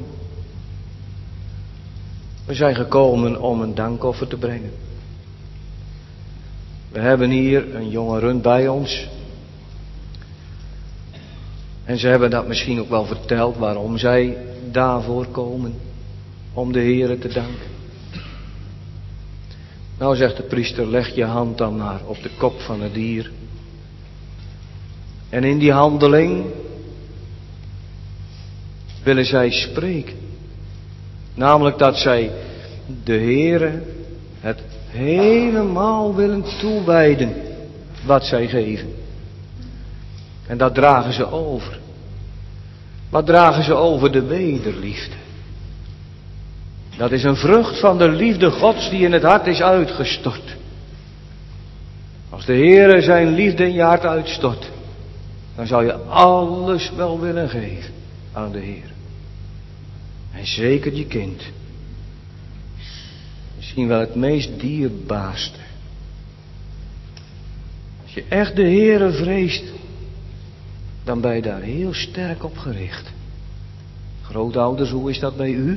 We zijn gekomen om een dankoffer te brengen. We hebben hier een jonge rund bij ons. En ze hebben dat misschien ook wel verteld waarom zij daarvoor komen. Om de Heere te danken. Nou, zegt de priester, leg je hand dan maar op de kop van het dier. En in die handeling willen zij spreken. Namelijk dat zij de Heere het helemaal willen toewijden wat zij geven. En dat dragen ze over. Wat dragen ze over? De wederliefde. Dat is een vrucht van de liefde Gods die in het hart is uitgestort. Als de Heere zijn liefde in je hart uitstort, dan zal je alles wel willen geven aan de Heer. En zeker je kind. Misschien wel het meest dierbaarste. Als je echt de Heere vreest, dan ben je daar heel sterk op gericht. Grootouders, hoe is dat bij u?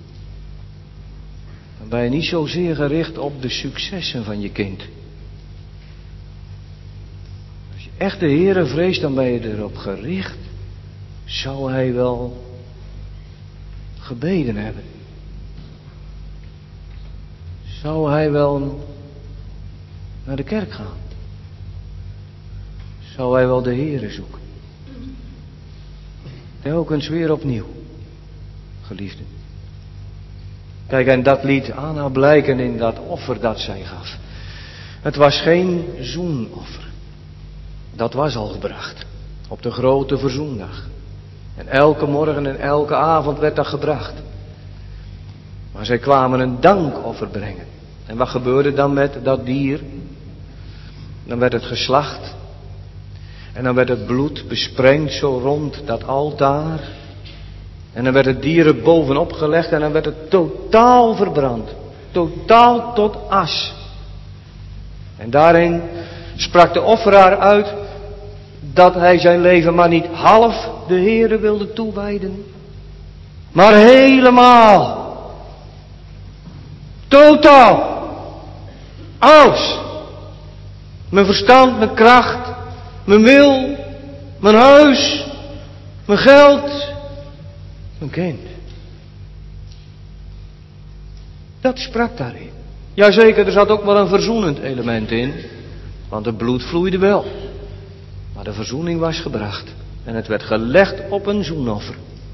Dan ben je niet zozeer gericht op de successen van je kind. Als je echt de Heere vreest, dan ben je erop gericht. Zou hij wel gebeden hebben? Zou hij wel naar de kerk gaan? Zou hij wel de Heere zoeken? Telkens weer opnieuw, geliefden. Kijk, en dat liet Anna blijken in dat offer dat zij gaf. Het was geen zoenoffer. Dat was al gebracht. Op de grote verzoendag. En elke morgen en elke avond werd dat gebracht. Maar zij kwamen een dankoffer brengen. En wat gebeurde dan met dat dier? Dan werd het geslacht. En dan werd het bloed besprengd zo rond dat altaar. En dan werd het dier er bovenop gelegd en dan werd het totaal verbrand. Totaal tot as. En daarin sprak de offeraar uit dat hij zijn leven maar niet half de Heere wilde toewijden. Maar helemaal. Totaal. Alles. Mijn verstand, mijn kracht, mijn wil, mijn huis, mijn geld, mijn kind. Dat sprak daarin. Jazeker, er zat ook wel een verzoenend element in. Want het bloed vloeide wel. Maar de verzoening was gebracht. En het werd gelegd op een zoenoffer.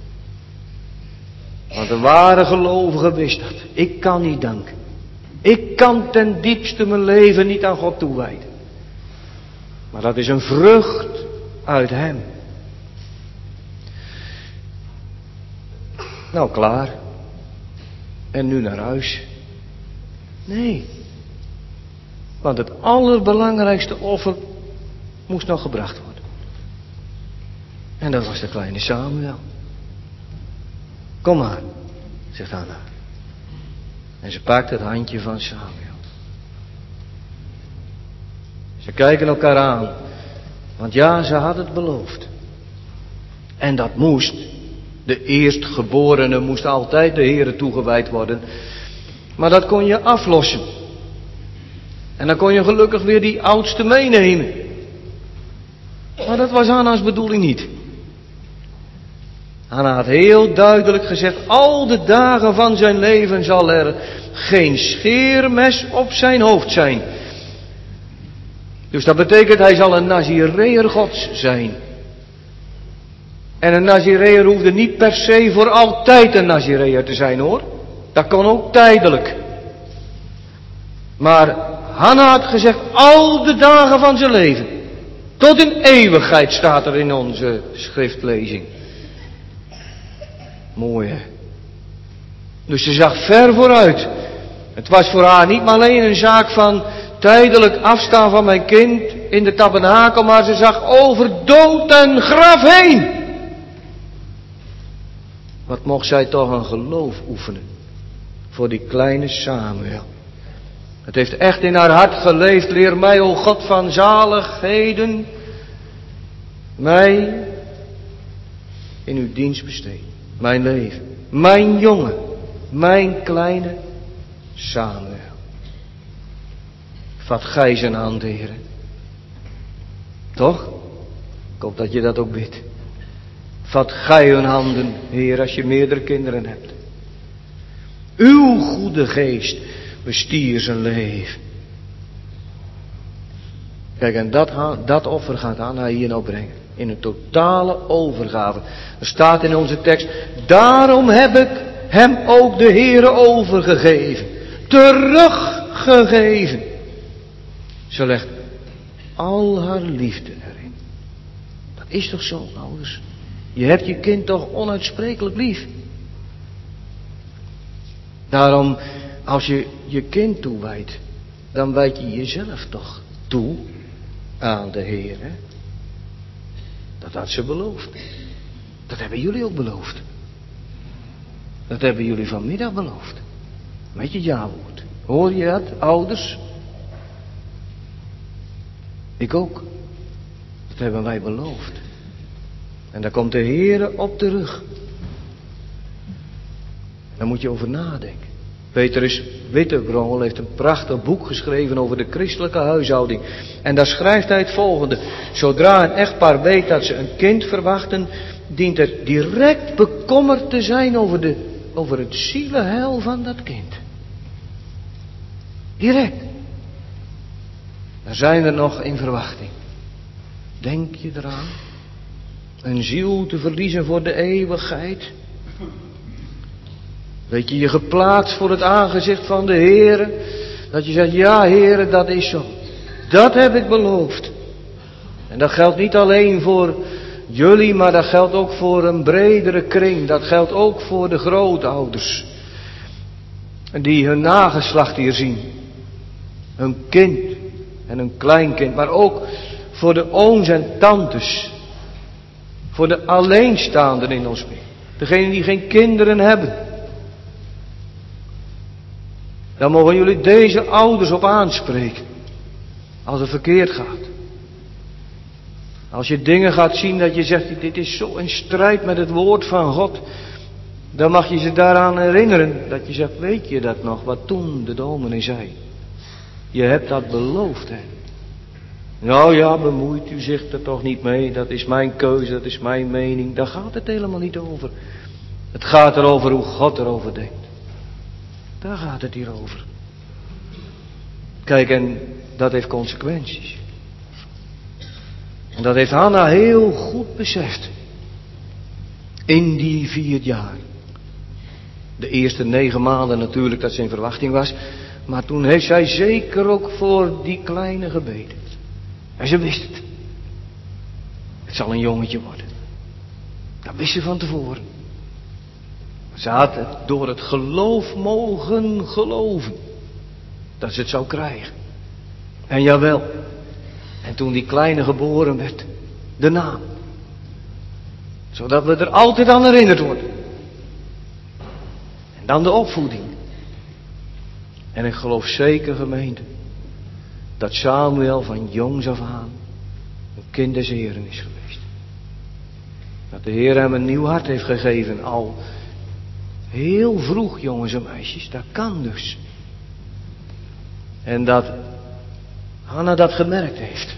Want de ware gelovige wist dat. Ik kan niet danken. Ik kan ten diepste mijn leven niet aan God toewijden. Maar dat is een vrucht uit hem. Nou, klaar. En nu naar huis. Nee. Want het allerbelangrijkste offer moest nog gebracht worden. En dat was de kleine Samuel. Kom maar, zegt Hanna. En ze pakt het handje van Samuel. Ze kijken elkaar aan. Want ja, ze had het beloofd. En dat moest. De eerstgeborene moest altijd de Heere toegewijd worden. Maar dat kon je aflossen. En dan kon je gelukkig weer die oudste meenemen. Maar dat was Hanna's bedoeling niet. Hanna had heel duidelijk gezegd, al de dagen van zijn leven zal er geen scheermes op zijn hoofd zijn. Dus dat betekent, hij zal een Nazireër Gods zijn. En een Nazireër hoefde niet per se voor altijd een Nazireër te zijn, hoor. Dat kon ook tijdelijk. Maar Hanna had gezegd, al de dagen van zijn leven. Tot in eeuwigheid staat er in onze schriftlezing. Mooi, hè? Dus ze zag ver vooruit. Het was voor haar niet maar alleen een zaak van tijdelijk afstaan van mijn kind in de tabernakel, maar ze zag over dood en graf heen. Wat mocht zij toch een geloof oefenen voor die kleine Samuel. Het heeft echt in haar hart geleefd. Leer mij, o God van zaligheden, mij in uw dienst besteden. Mijn leven, mijn jongen, mijn kleine Samuel. Vat gij zijn hand, Heere. Toch? Ik hoop dat je dat ook bidt. Vat gij hun handen, Heer, als je meerdere kinderen hebt. Uw goede geest bestier zijn leven. Kijk, en dat, dat offer gaat Hanna hier nou brengen. In een totale overgave. Er staat in onze tekst, daarom heb ik hem ook de Heere overgegeven. Teruggegeven. Ze legt al haar liefde erin. Dat is toch zo, ouders? Je hebt je kind toch onuitsprekelijk lief. Daarom, als je je kind toewijdt, dan wijd je jezelf toch toe aan de Heer. Hè? Dat had ze beloofd. Dat hebben jullie ook beloofd. Dat hebben jullie vanmiddag beloofd. Met je ja-woord. Hoor je dat, ouders? Ik ook. Dat hebben wij beloofd. En daar komt de Heer op terug. Daar moet je over nadenken. Petrus Wittegrongel heeft een prachtig boek geschreven over de christelijke huishouding. En daar schrijft hij het volgende. Zodra een echtpaar weet dat ze een kind verwachten, dient het direct bekommerd te zijn over, de, over het zielenheil van dat kind. Direct. Daar zijn er nog in verwachting. Denk je eraan? Een ziel te verliezen voor de eeuwigheid? Weet je, je geplaatst voor het aangezicht van de Heere. Dat je zegt, ja Heere, dat is zo. Dat heb ik beloofd. En dat geldt niet alleen voor jullie, maar dat geldt ook voor een bredere kring. Dat geldt ook voor de grootouders. Die hun nageslacht hier zien. Hun kind en hun kleinkind. Maar ook voor de ooms en tantes. Voor de alleenstaanden in ons midden. Degenen die geen kinderen hebben. Dan mogen jullie deze ouders op aanspreken. Als het verkeerd gaat. Als je dingen gaat zien dat je zegt, dit is zo in strijd met het woord van God. Dan mag je ze daaraan herinneren. Dat je zegt, weet je dat nog, wat toen de dominee zei. Je hebt dat beloofd, hè. Nou ja, bemoeit u zich er toch niet mee. Dat is mijn keuze, dat is mijn mening. Daar gaat het helemaal niet over. Het gaat erover hoe God erover denkt. Daar gaat het hier over. Kijk, en dat heeft consequenties. En dat heeft Hanna heel goed beseft. In die vier jaar. De eerste negen maanden natuurlijk dat ze in verwachting was. Maar toen heeft zij zeker ook voor die kleine gebeden. En ze wist het. Het zal een jongetje worden. Dat wist ze van tevoren. Ze had het door het geloof mogen geloven. Dat ze het zou krijgen. En jawel. En toen die kleine geboren werd. De naam. Zodat we er altijd aan herinnerd worden. En dan de opvoeding. En ik geloof zeker, gemeente, dat Samuel van jongs af aan een kind des Heren is geweest. Dat de Heer hem een nieuw hart heeft gegeven, al heel vroeg, jongens en meisjes. Dat kan dus. En dat Hanna dat gemerkt heeft.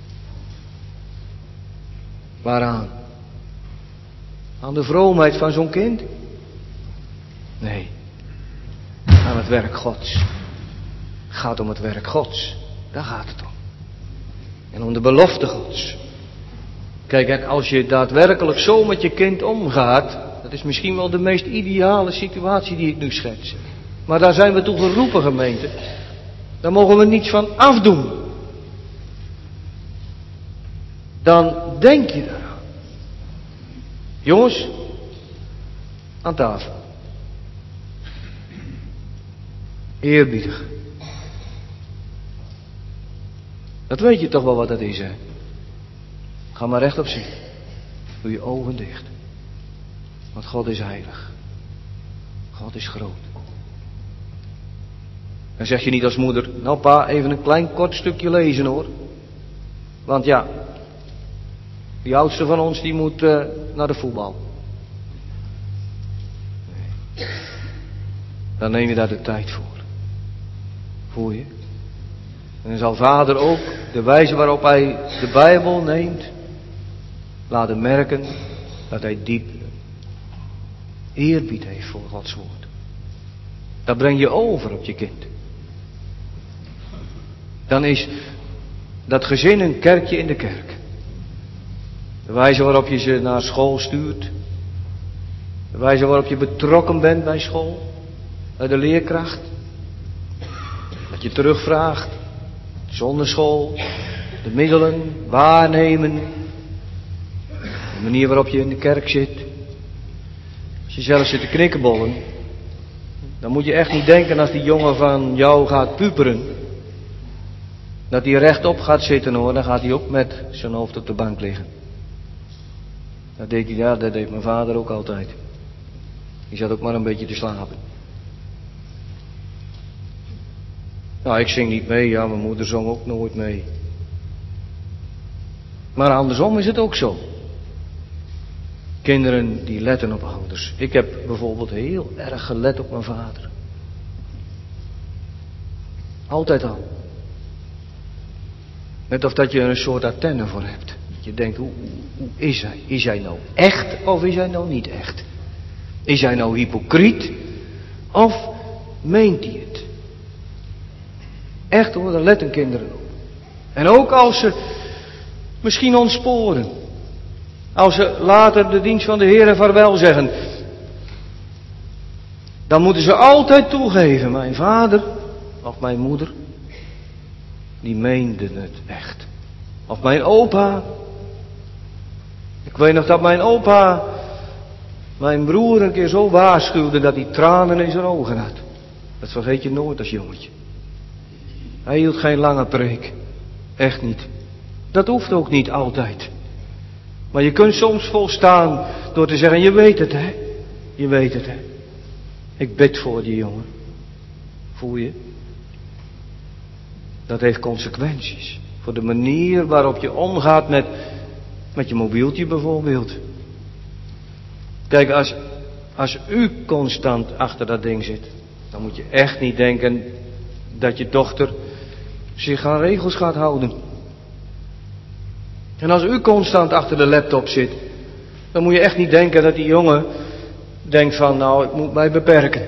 Waaraan? Aan de vroomheid van zo'n kind? Nee. Aan het werk Gods. Het gaat om het werk Gods. Daar gaat het om. En om de belofte Gods. Kijk, en als je daadwerkelijk zo met je kind omgaat, dat is misschien wel de meest ideale situatie die ik nu schets. Maar daar zijn we toe geroepen, gemeente. Daar mogen we niets van afdoen. Dan denk je daaraan. Jongens, aan tafel. Eerbiedig. Dat weet je toch wel wat dat is, hè? Ga maar rechtop zitten. Doe je ogen dicht. Want God is heilig. God is groot. Dan zeg je niet als moeder, nou pa, even een klein kort stukje lezen hoor. Want ja, die oudste van ons die moet uh, naar de voetbal. Nee. Dan neem je daar de tijd voor. Voel je? En dan zal vader ook de wijze waarop hij de Bijbel neemt, laten merken dat hij diep eerbied heeft voor Gods woord. Dat breng je over op je kind. Dan is dat gezin een kerkje in de kerk. De wijze waarop je ze naar school stuurt. De wijze waarop je betrokken bent bij school. Bij de leerkracht. Dat je terugvraagt. Zonderschool. De middelen. Waarnemen. De manier waarop je in de kerk zit. Als je zelf zit te knikkenbollen. Dan moet je echt niet denken als die jongen van jou gaat puperen. Dat hij rechtop gaat zitten hoor. Dan gaat hij ook met zijn hoofd op de bank liggen. Dat deed hij, ja, dat deed mijn vader ook altijd. Die zat ook maar een beetje te slapen. Nou, ik zing niet mee, ja, mijn moeder zong ook nooit mee. Maar andersom is het ook zo. Kinderen die letten op ouders. Ik heb bijvoorbeeld heel erg gelet op mijn vader. Altijd al. Net of dat je er een soort antenne voor hebt. Dat je denkt, hoe, hoe is hij? Is hij nou echt of is hij nou niet echt? Is hij nou hypocriet of meent hij het? Echt hoor, daar letten kinderen op. En ook als ze misschien ontsporen. Als ze later de dienst van de Heer vaarwel zeggen. Dan moeten ze altijd toegeven, mijn vader of mijn moeder, die meenden het echt. Of mijn opa. Ik weet nog dat mijn opa mijn broer een keer zo waarschuwde dat hij tranen in zijn ogen had. Dat vergeet je nooit als jongetje. Hij hield geen lange preek. Echt niet. Dat hoeft ook niet altijd. Maar je kunt soms volstaan door te zeggen, je weet het hè. Je weet het hè. Ik bid voor die jongen. Voel je? Dat heeft consequenties. Voor de manier waarop je omgaat met, met je mobieltje bijvoorbeeld. Kijk, als, als u constant achter dat ding zit, dan moet je echt niet denken dat je dochter zich aan regels gaat houden. En als u constant achter de laptop zit, dan moet je echt niet denken dat die jongen denkt van, nou, ik moet mij beperken.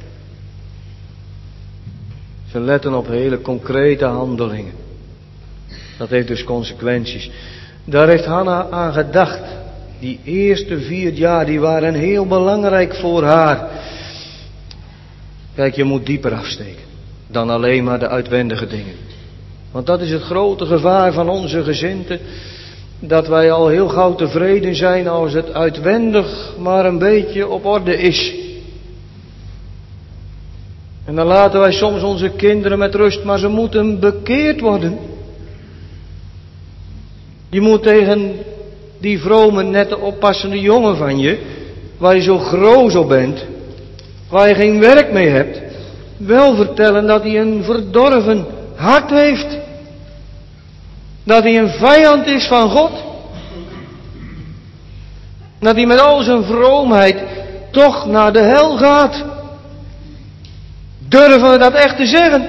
Ze letten op hele concrete handelingen. Dat heeft dus consequenties. Daar heeft Hanna aan gedacht. Die eerste vier jaar, die waren heel belangrijk voor haar. Kijk, je moet dieper afsteken dan alleen maar de uitwendige dingen. Want dat is het grote gevaar van onze gezindte. Dat wij al heel gauw tevreden zijn als het uitwendig maar een beetje op orde is. En dan laten wij soms onze kinderen met rust, maar ze moeten bekeerd worden. Je moet tegen die vrome, nette, oppassende jongen van je, waar je zo groot op bent, waar je geen werk mee hebt, wel vertellen dat hij een verdorven hart heeft. Dat hij een vijand is van God. Dat hij met al zijn vroomheid toch naar de hel gaat. Durven we dat echt te zeggen?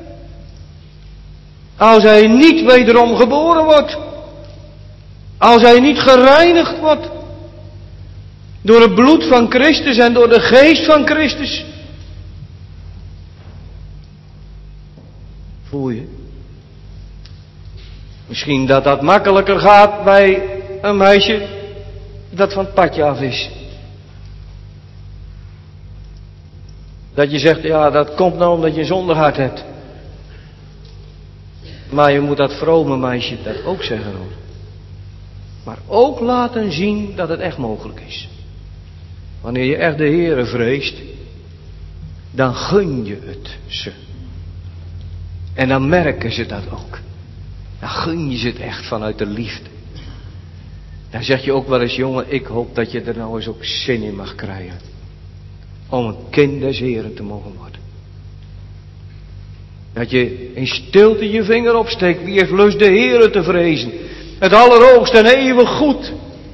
Als hij niet wederom geboren wordt. Als hij niet gereinigd wordt. Door het bloed van Christus en door de geest van Christus. Voel je? Misschien dat dat makkelijker gaat bij een meisje dat van het padje af is. Dat je zegt, ja, dat komt nou omdat je een zondig hart hebt. Maar je moet dat vrome meisje dat ook zeggen hoor. Maar ook laten zien dat het echt mogelijk is. Wanneer je echt de Heere vreest, dan gun je het ze. En dan merken ze dat ook. Dan gun je ze het echt vanuit de liefde. Dan zeg je ook wel eens, jongen, ik hoop dat je er nou eens ook zin in mag krijgen. Om een kind des Heren te mogen worden. Dat je in stilte je vinger opsteekt. Wie heeft lust de Heere te vrezen? Het allerhoogste en eeuwig goed.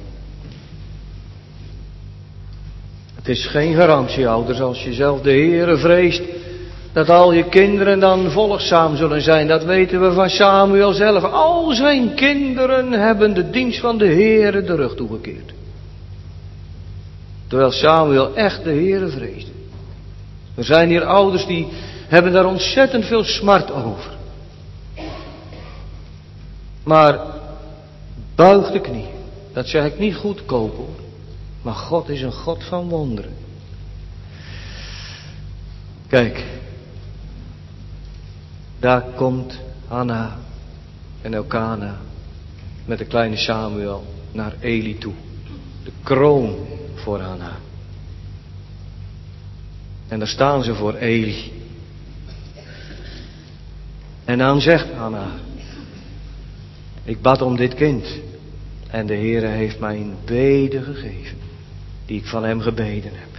Het is geen garantie, ouders, als je zelf de Heere vreest, dat al je kinderen dan volgzaam zullen zijn. Dat weten we van Samuel zelf. Al zijn kinderen hebben de dienst van de Heere de rug toegekeerd. Terwijl Samuel echt de Heere vreesde. Er zijn hier ouders die hebben daar ontzettend veel smart over. Maar buig de knie. Dat zeg ik niet goedkoop hoor. Maar God is een God van wonderen. Kijk. Daar komt Hanna en Elkana met de kleine Samuel naar Eli toe. De kroon voor Hanna. En daar staan ze voor Eli. En dan zegt Hanna: ik bad om dit kind. En de Heere heeft mij een bede gegeven. Die ik van hem gebeden heb.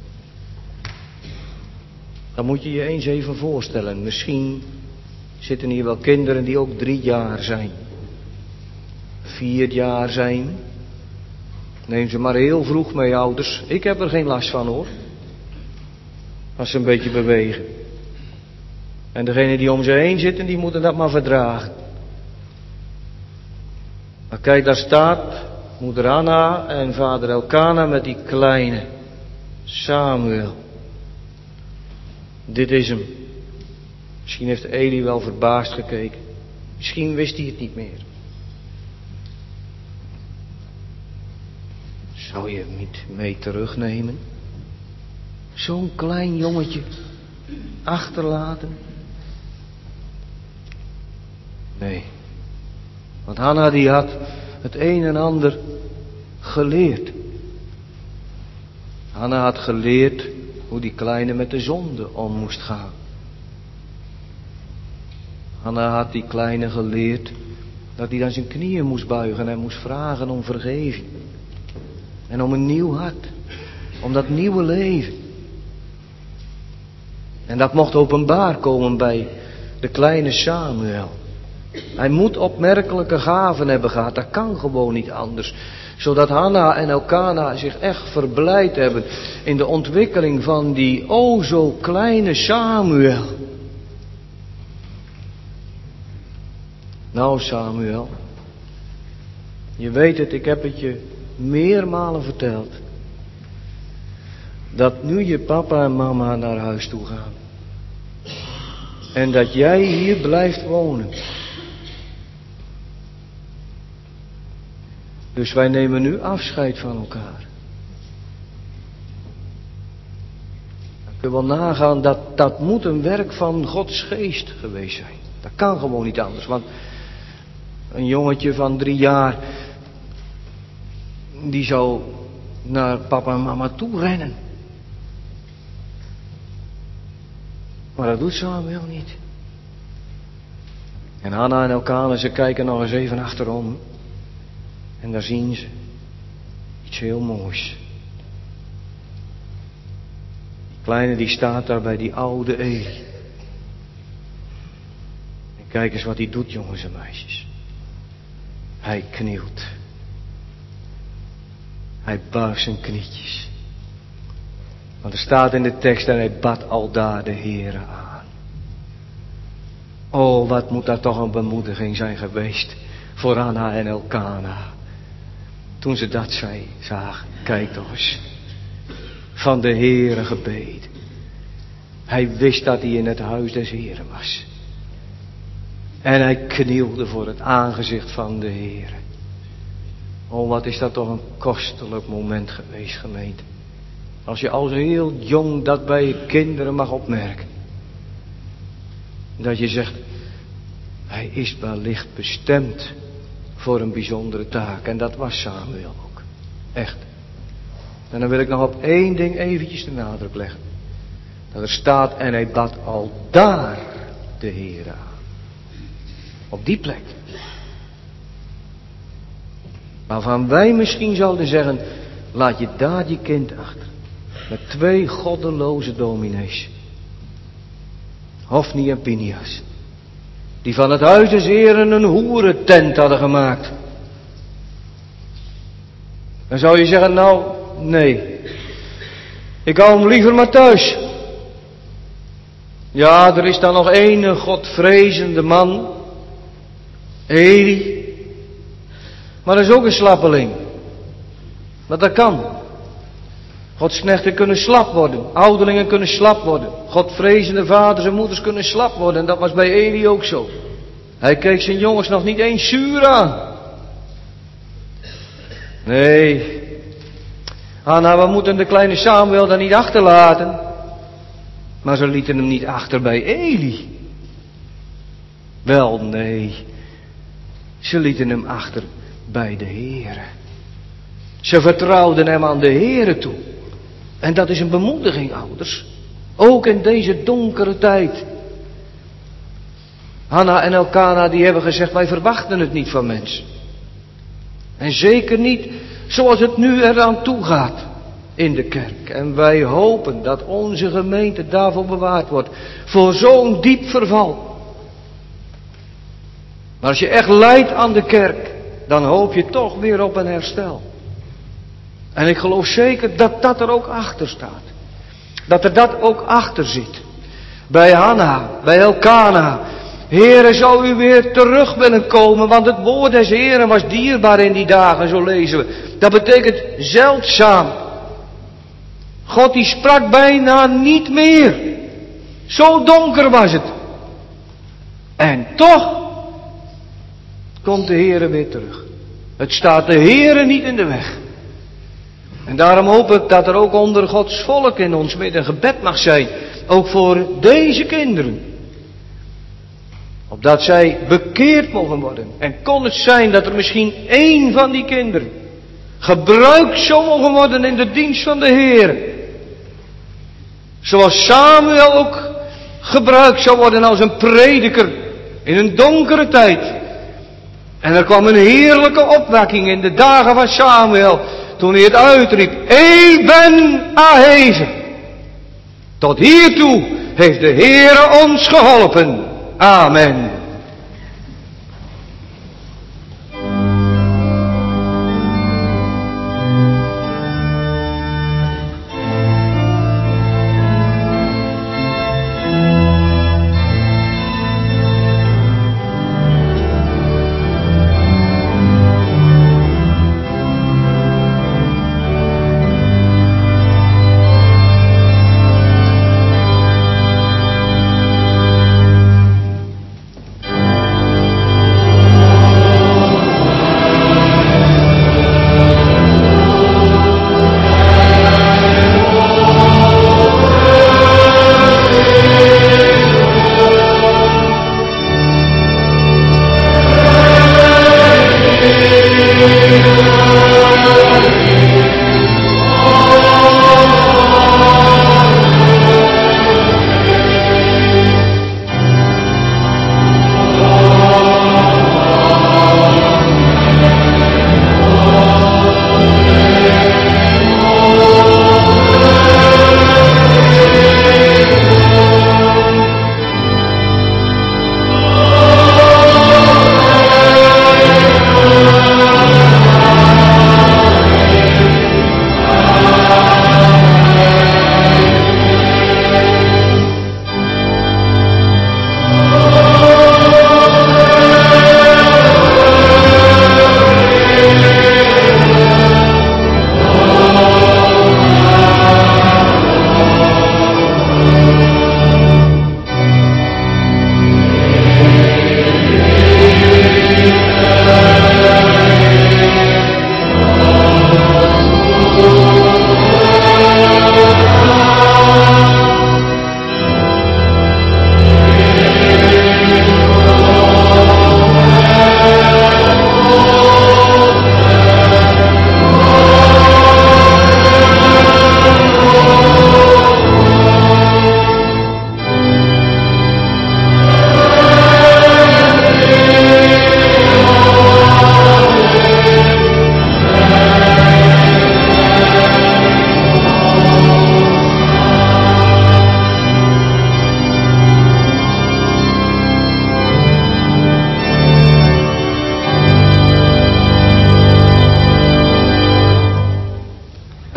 Dan moet je je eens even voorstellen. Misschien zitten hier wel kinderen die ook drie jaar zijn. Vier jaar zijn. Neem ze maar heel vroeg mee, ouders. Ik heb er geen last van hoor. Als ze een beetje bewegen. En degenen die om ze heen zitten, die moeten dat maar verdragen. Maar kijk, daar staat moeder Hanna en vader Elkana met die kleine Samuel. Dit is hem. Misschien heeft Eli wel verbaasd gekeken. Misschien wist hij het niet meer. Zou je hem niet mee terugnemen? Zo'n klein jongetje achterlaten? Nee. Want Hanna die had het een en ander geleerd. Hanna had geleerd hoe die kleine met de zonde om moest gaan. Hanna had die kleine geleerd dat hij dan zijn knieën moest buigen en moest vragen om vergeving. En om een nieuw hart. Om dat nieuwe leven. En dat mocht openbaar komen bij de kleine Samuel. Hij moet opmerkelijke gaven hebben gehad. Dat kan gewoon niet anders. Zodat Hanna en Elkana zich echt verblijd hebben in de ontwikkeling van die o zo kleine Samuel. Nou Samuel, je weet het, ik heb het je meermalen verteld. Dat nu je papa en mama naar huis toe gaan. En dat jij hier blijft wonen. Dus wij nemen nu afscheid van elkaar. Dan kun je wel nagaan dat dat moet een werk van Gods geest geweest zijn. Dat kan gewoon niet anders. Want een jongetje van drie jaar, die zou naar papa en mama toe rennen. Maar dat doet Samuel niet. En Hanna en Elkana, ze kijken nog eens even achterom. En daar zien ze iets heel moois. Die kleine die staat daar bij die oude Eli. En kijk eens wat hij doet, jongens en meisjes. Hij knielt. Hij buigt zijn knietjes. Want er staat in de tekst en hij bad aldaar de Heere aan. Oh, wat moet dat toch een bemoediging zijn geweest voor Hanna en Elkana. Toen ze dat zei, zagen, kijk toch eens. Van de Heere gebeden. Hij wist dat hij in het huis des Heeren was. En hij knielde voor het aangezicht van de Heere. Oh, wat is dat toch een kostelijk moment geweest, gemeente. Als je al zo heel jong dat bij je kinderen mag opmerken. Dat je zegt, hij is wellicht bestemd voor een bijzondere taak. En dat was Samuel ook. Echt. En dan wil ik nog op één ding eventjes de nadruk leggen. Dat er staat, en hij bad al daar de Heere aan. Op die plek. Waarvan wij misschien zouden zeggen, laat je daar je kind achter. Met twee goddeloze dominees. Hofni en Pinias. Die van het huis des Heren een hoerentent hadden gemaakt. Dan zou je zeggen, nou, nee. Ik hou hem liever maar thuis. Ja, er is dan nog één godvrezende man. Eli. Maar dat is ook een slappeling. Maar dat kan. Gods knechten kunnen slap worden. Ouderlingen kunnen slap worden. Godvrezende vaders en moeders kunnen slap worden. En dat was bij Eli ook zo. Hij keek zijn jongens nog niet eens zuur aan. Nee. Hanna, we moeten de kleine Samuel daar niet achterlaten. Maar ze lieten hem niet achter bij Eli. Wel, nee. Ze lieten hem achter bij de Heere. Ze vertrouwden hem aan de Heere toe. En dat is een bemoediging, ouders. Ook in deze donkere tijd. Hanna en Elkana die hebben gezegd, wij verwachten het niet van mensen. En zeker niet zoals het nu eraan toe gaat in de kerk. En wij hopen dat onze gemeente daarvoor bewaard wordt. Voor zo'n diep verval. Maar als je echt lijdt aan de kerk, dan hoop je toch weer op een herstel. En ik geloof zeker dat dat er ook achter staat. Dat er dat ook achter zit. Bij Hanna, bij Elkana. Heere, zou u weer terug willen komen, want het woord des Heeren was dierbaar in die dagen, zo lezen we. Dat betekent zeldzaam. God die sprak bijna niet meer. Zo donker was het. En toch komt de Heere weer terug. Het staat de Heere niet in de weg. En daarom hoop ik dat er ook onder Gods volk in ons midden gebed mag zijn. Ook voor deze kinderen. Opdat zij bekeerd mogen worden. En kon het zijn dat er misschien één van die kinderen gebruikt zou mogen worden in de dienst van de Heer. Zoals Samuel ook gebruikt zou worden als een prediker in een donkere tijd. En er kwam een heerlijke opwekking in de dagen van Samuel. Toen hij het uitriep. Ik ben Aheve. Tot hiertoe heeft de Heere ons geholpen. Amen.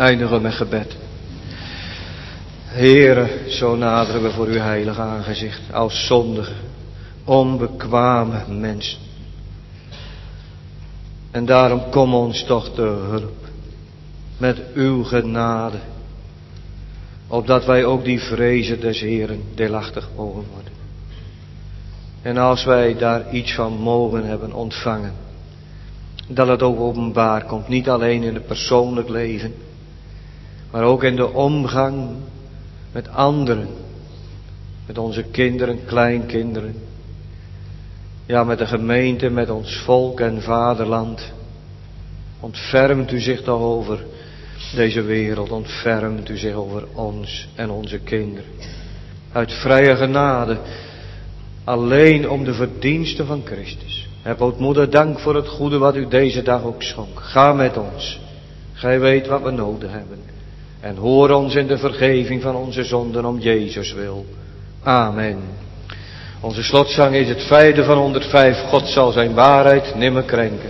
Eindigen met gebed. Heere, zo naderen we voor uw heilige aangezicht als zondige, onbekwame mensen. En daarom kom ons toch te hulp met uw genade, opdat wij ook die vrezen des Heeren deelachtig mogen worden. En als wij daar iets van mogen hebben ontvangen, dat het ook openbaar komt, niet alleen in het persoonlijk leven, maar ook in de omgang met anderen, met onze kinderen, kleinkinderen, ja, met de gemeente, met ons volk en vaderland. Ontfermt u zich toch over deze wereld, ontfermt u zich over ons en onze kinderen. Uit vrije genade, alleen om de verdiensten van Christus. Heb ootmoedig dank voor het goede wat u deze dag ook schonk. Ga met ons, gij weet wat we nodig hebben. En hoor ons in de vergeving van onze zonden om Jezus wil. Amen. Onze slotzang is het vijfde van honderdvijf. God zal zijn waarheid nimmer krenken.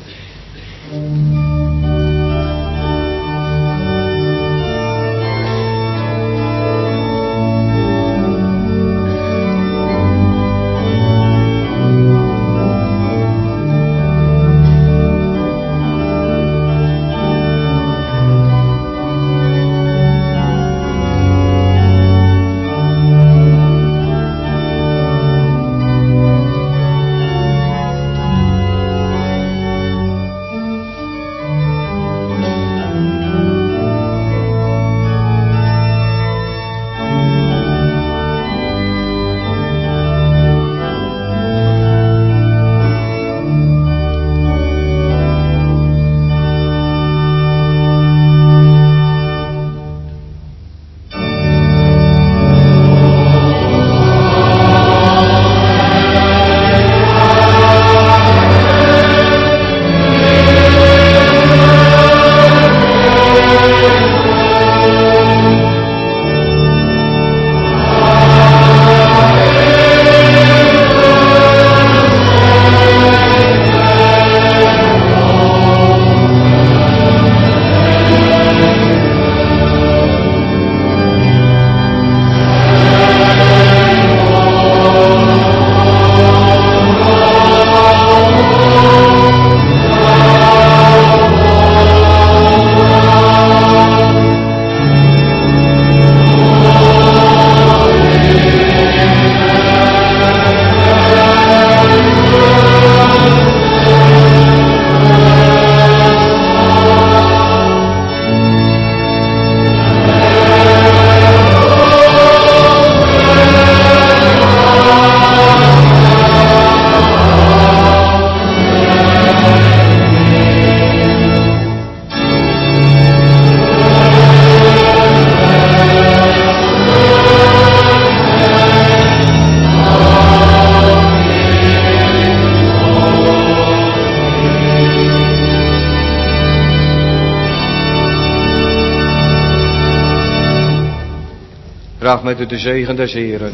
Draag met u de zegen des Heeren.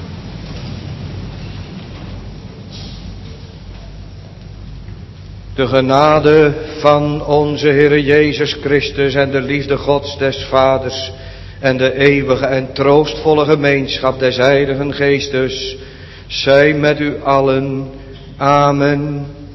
De genade van onze Heere Jezus Christus en de liefde Gods des Vaders en de eeuwige en troostvolle gemeenschap des Heiligen Geestes zij met u allen. Amen.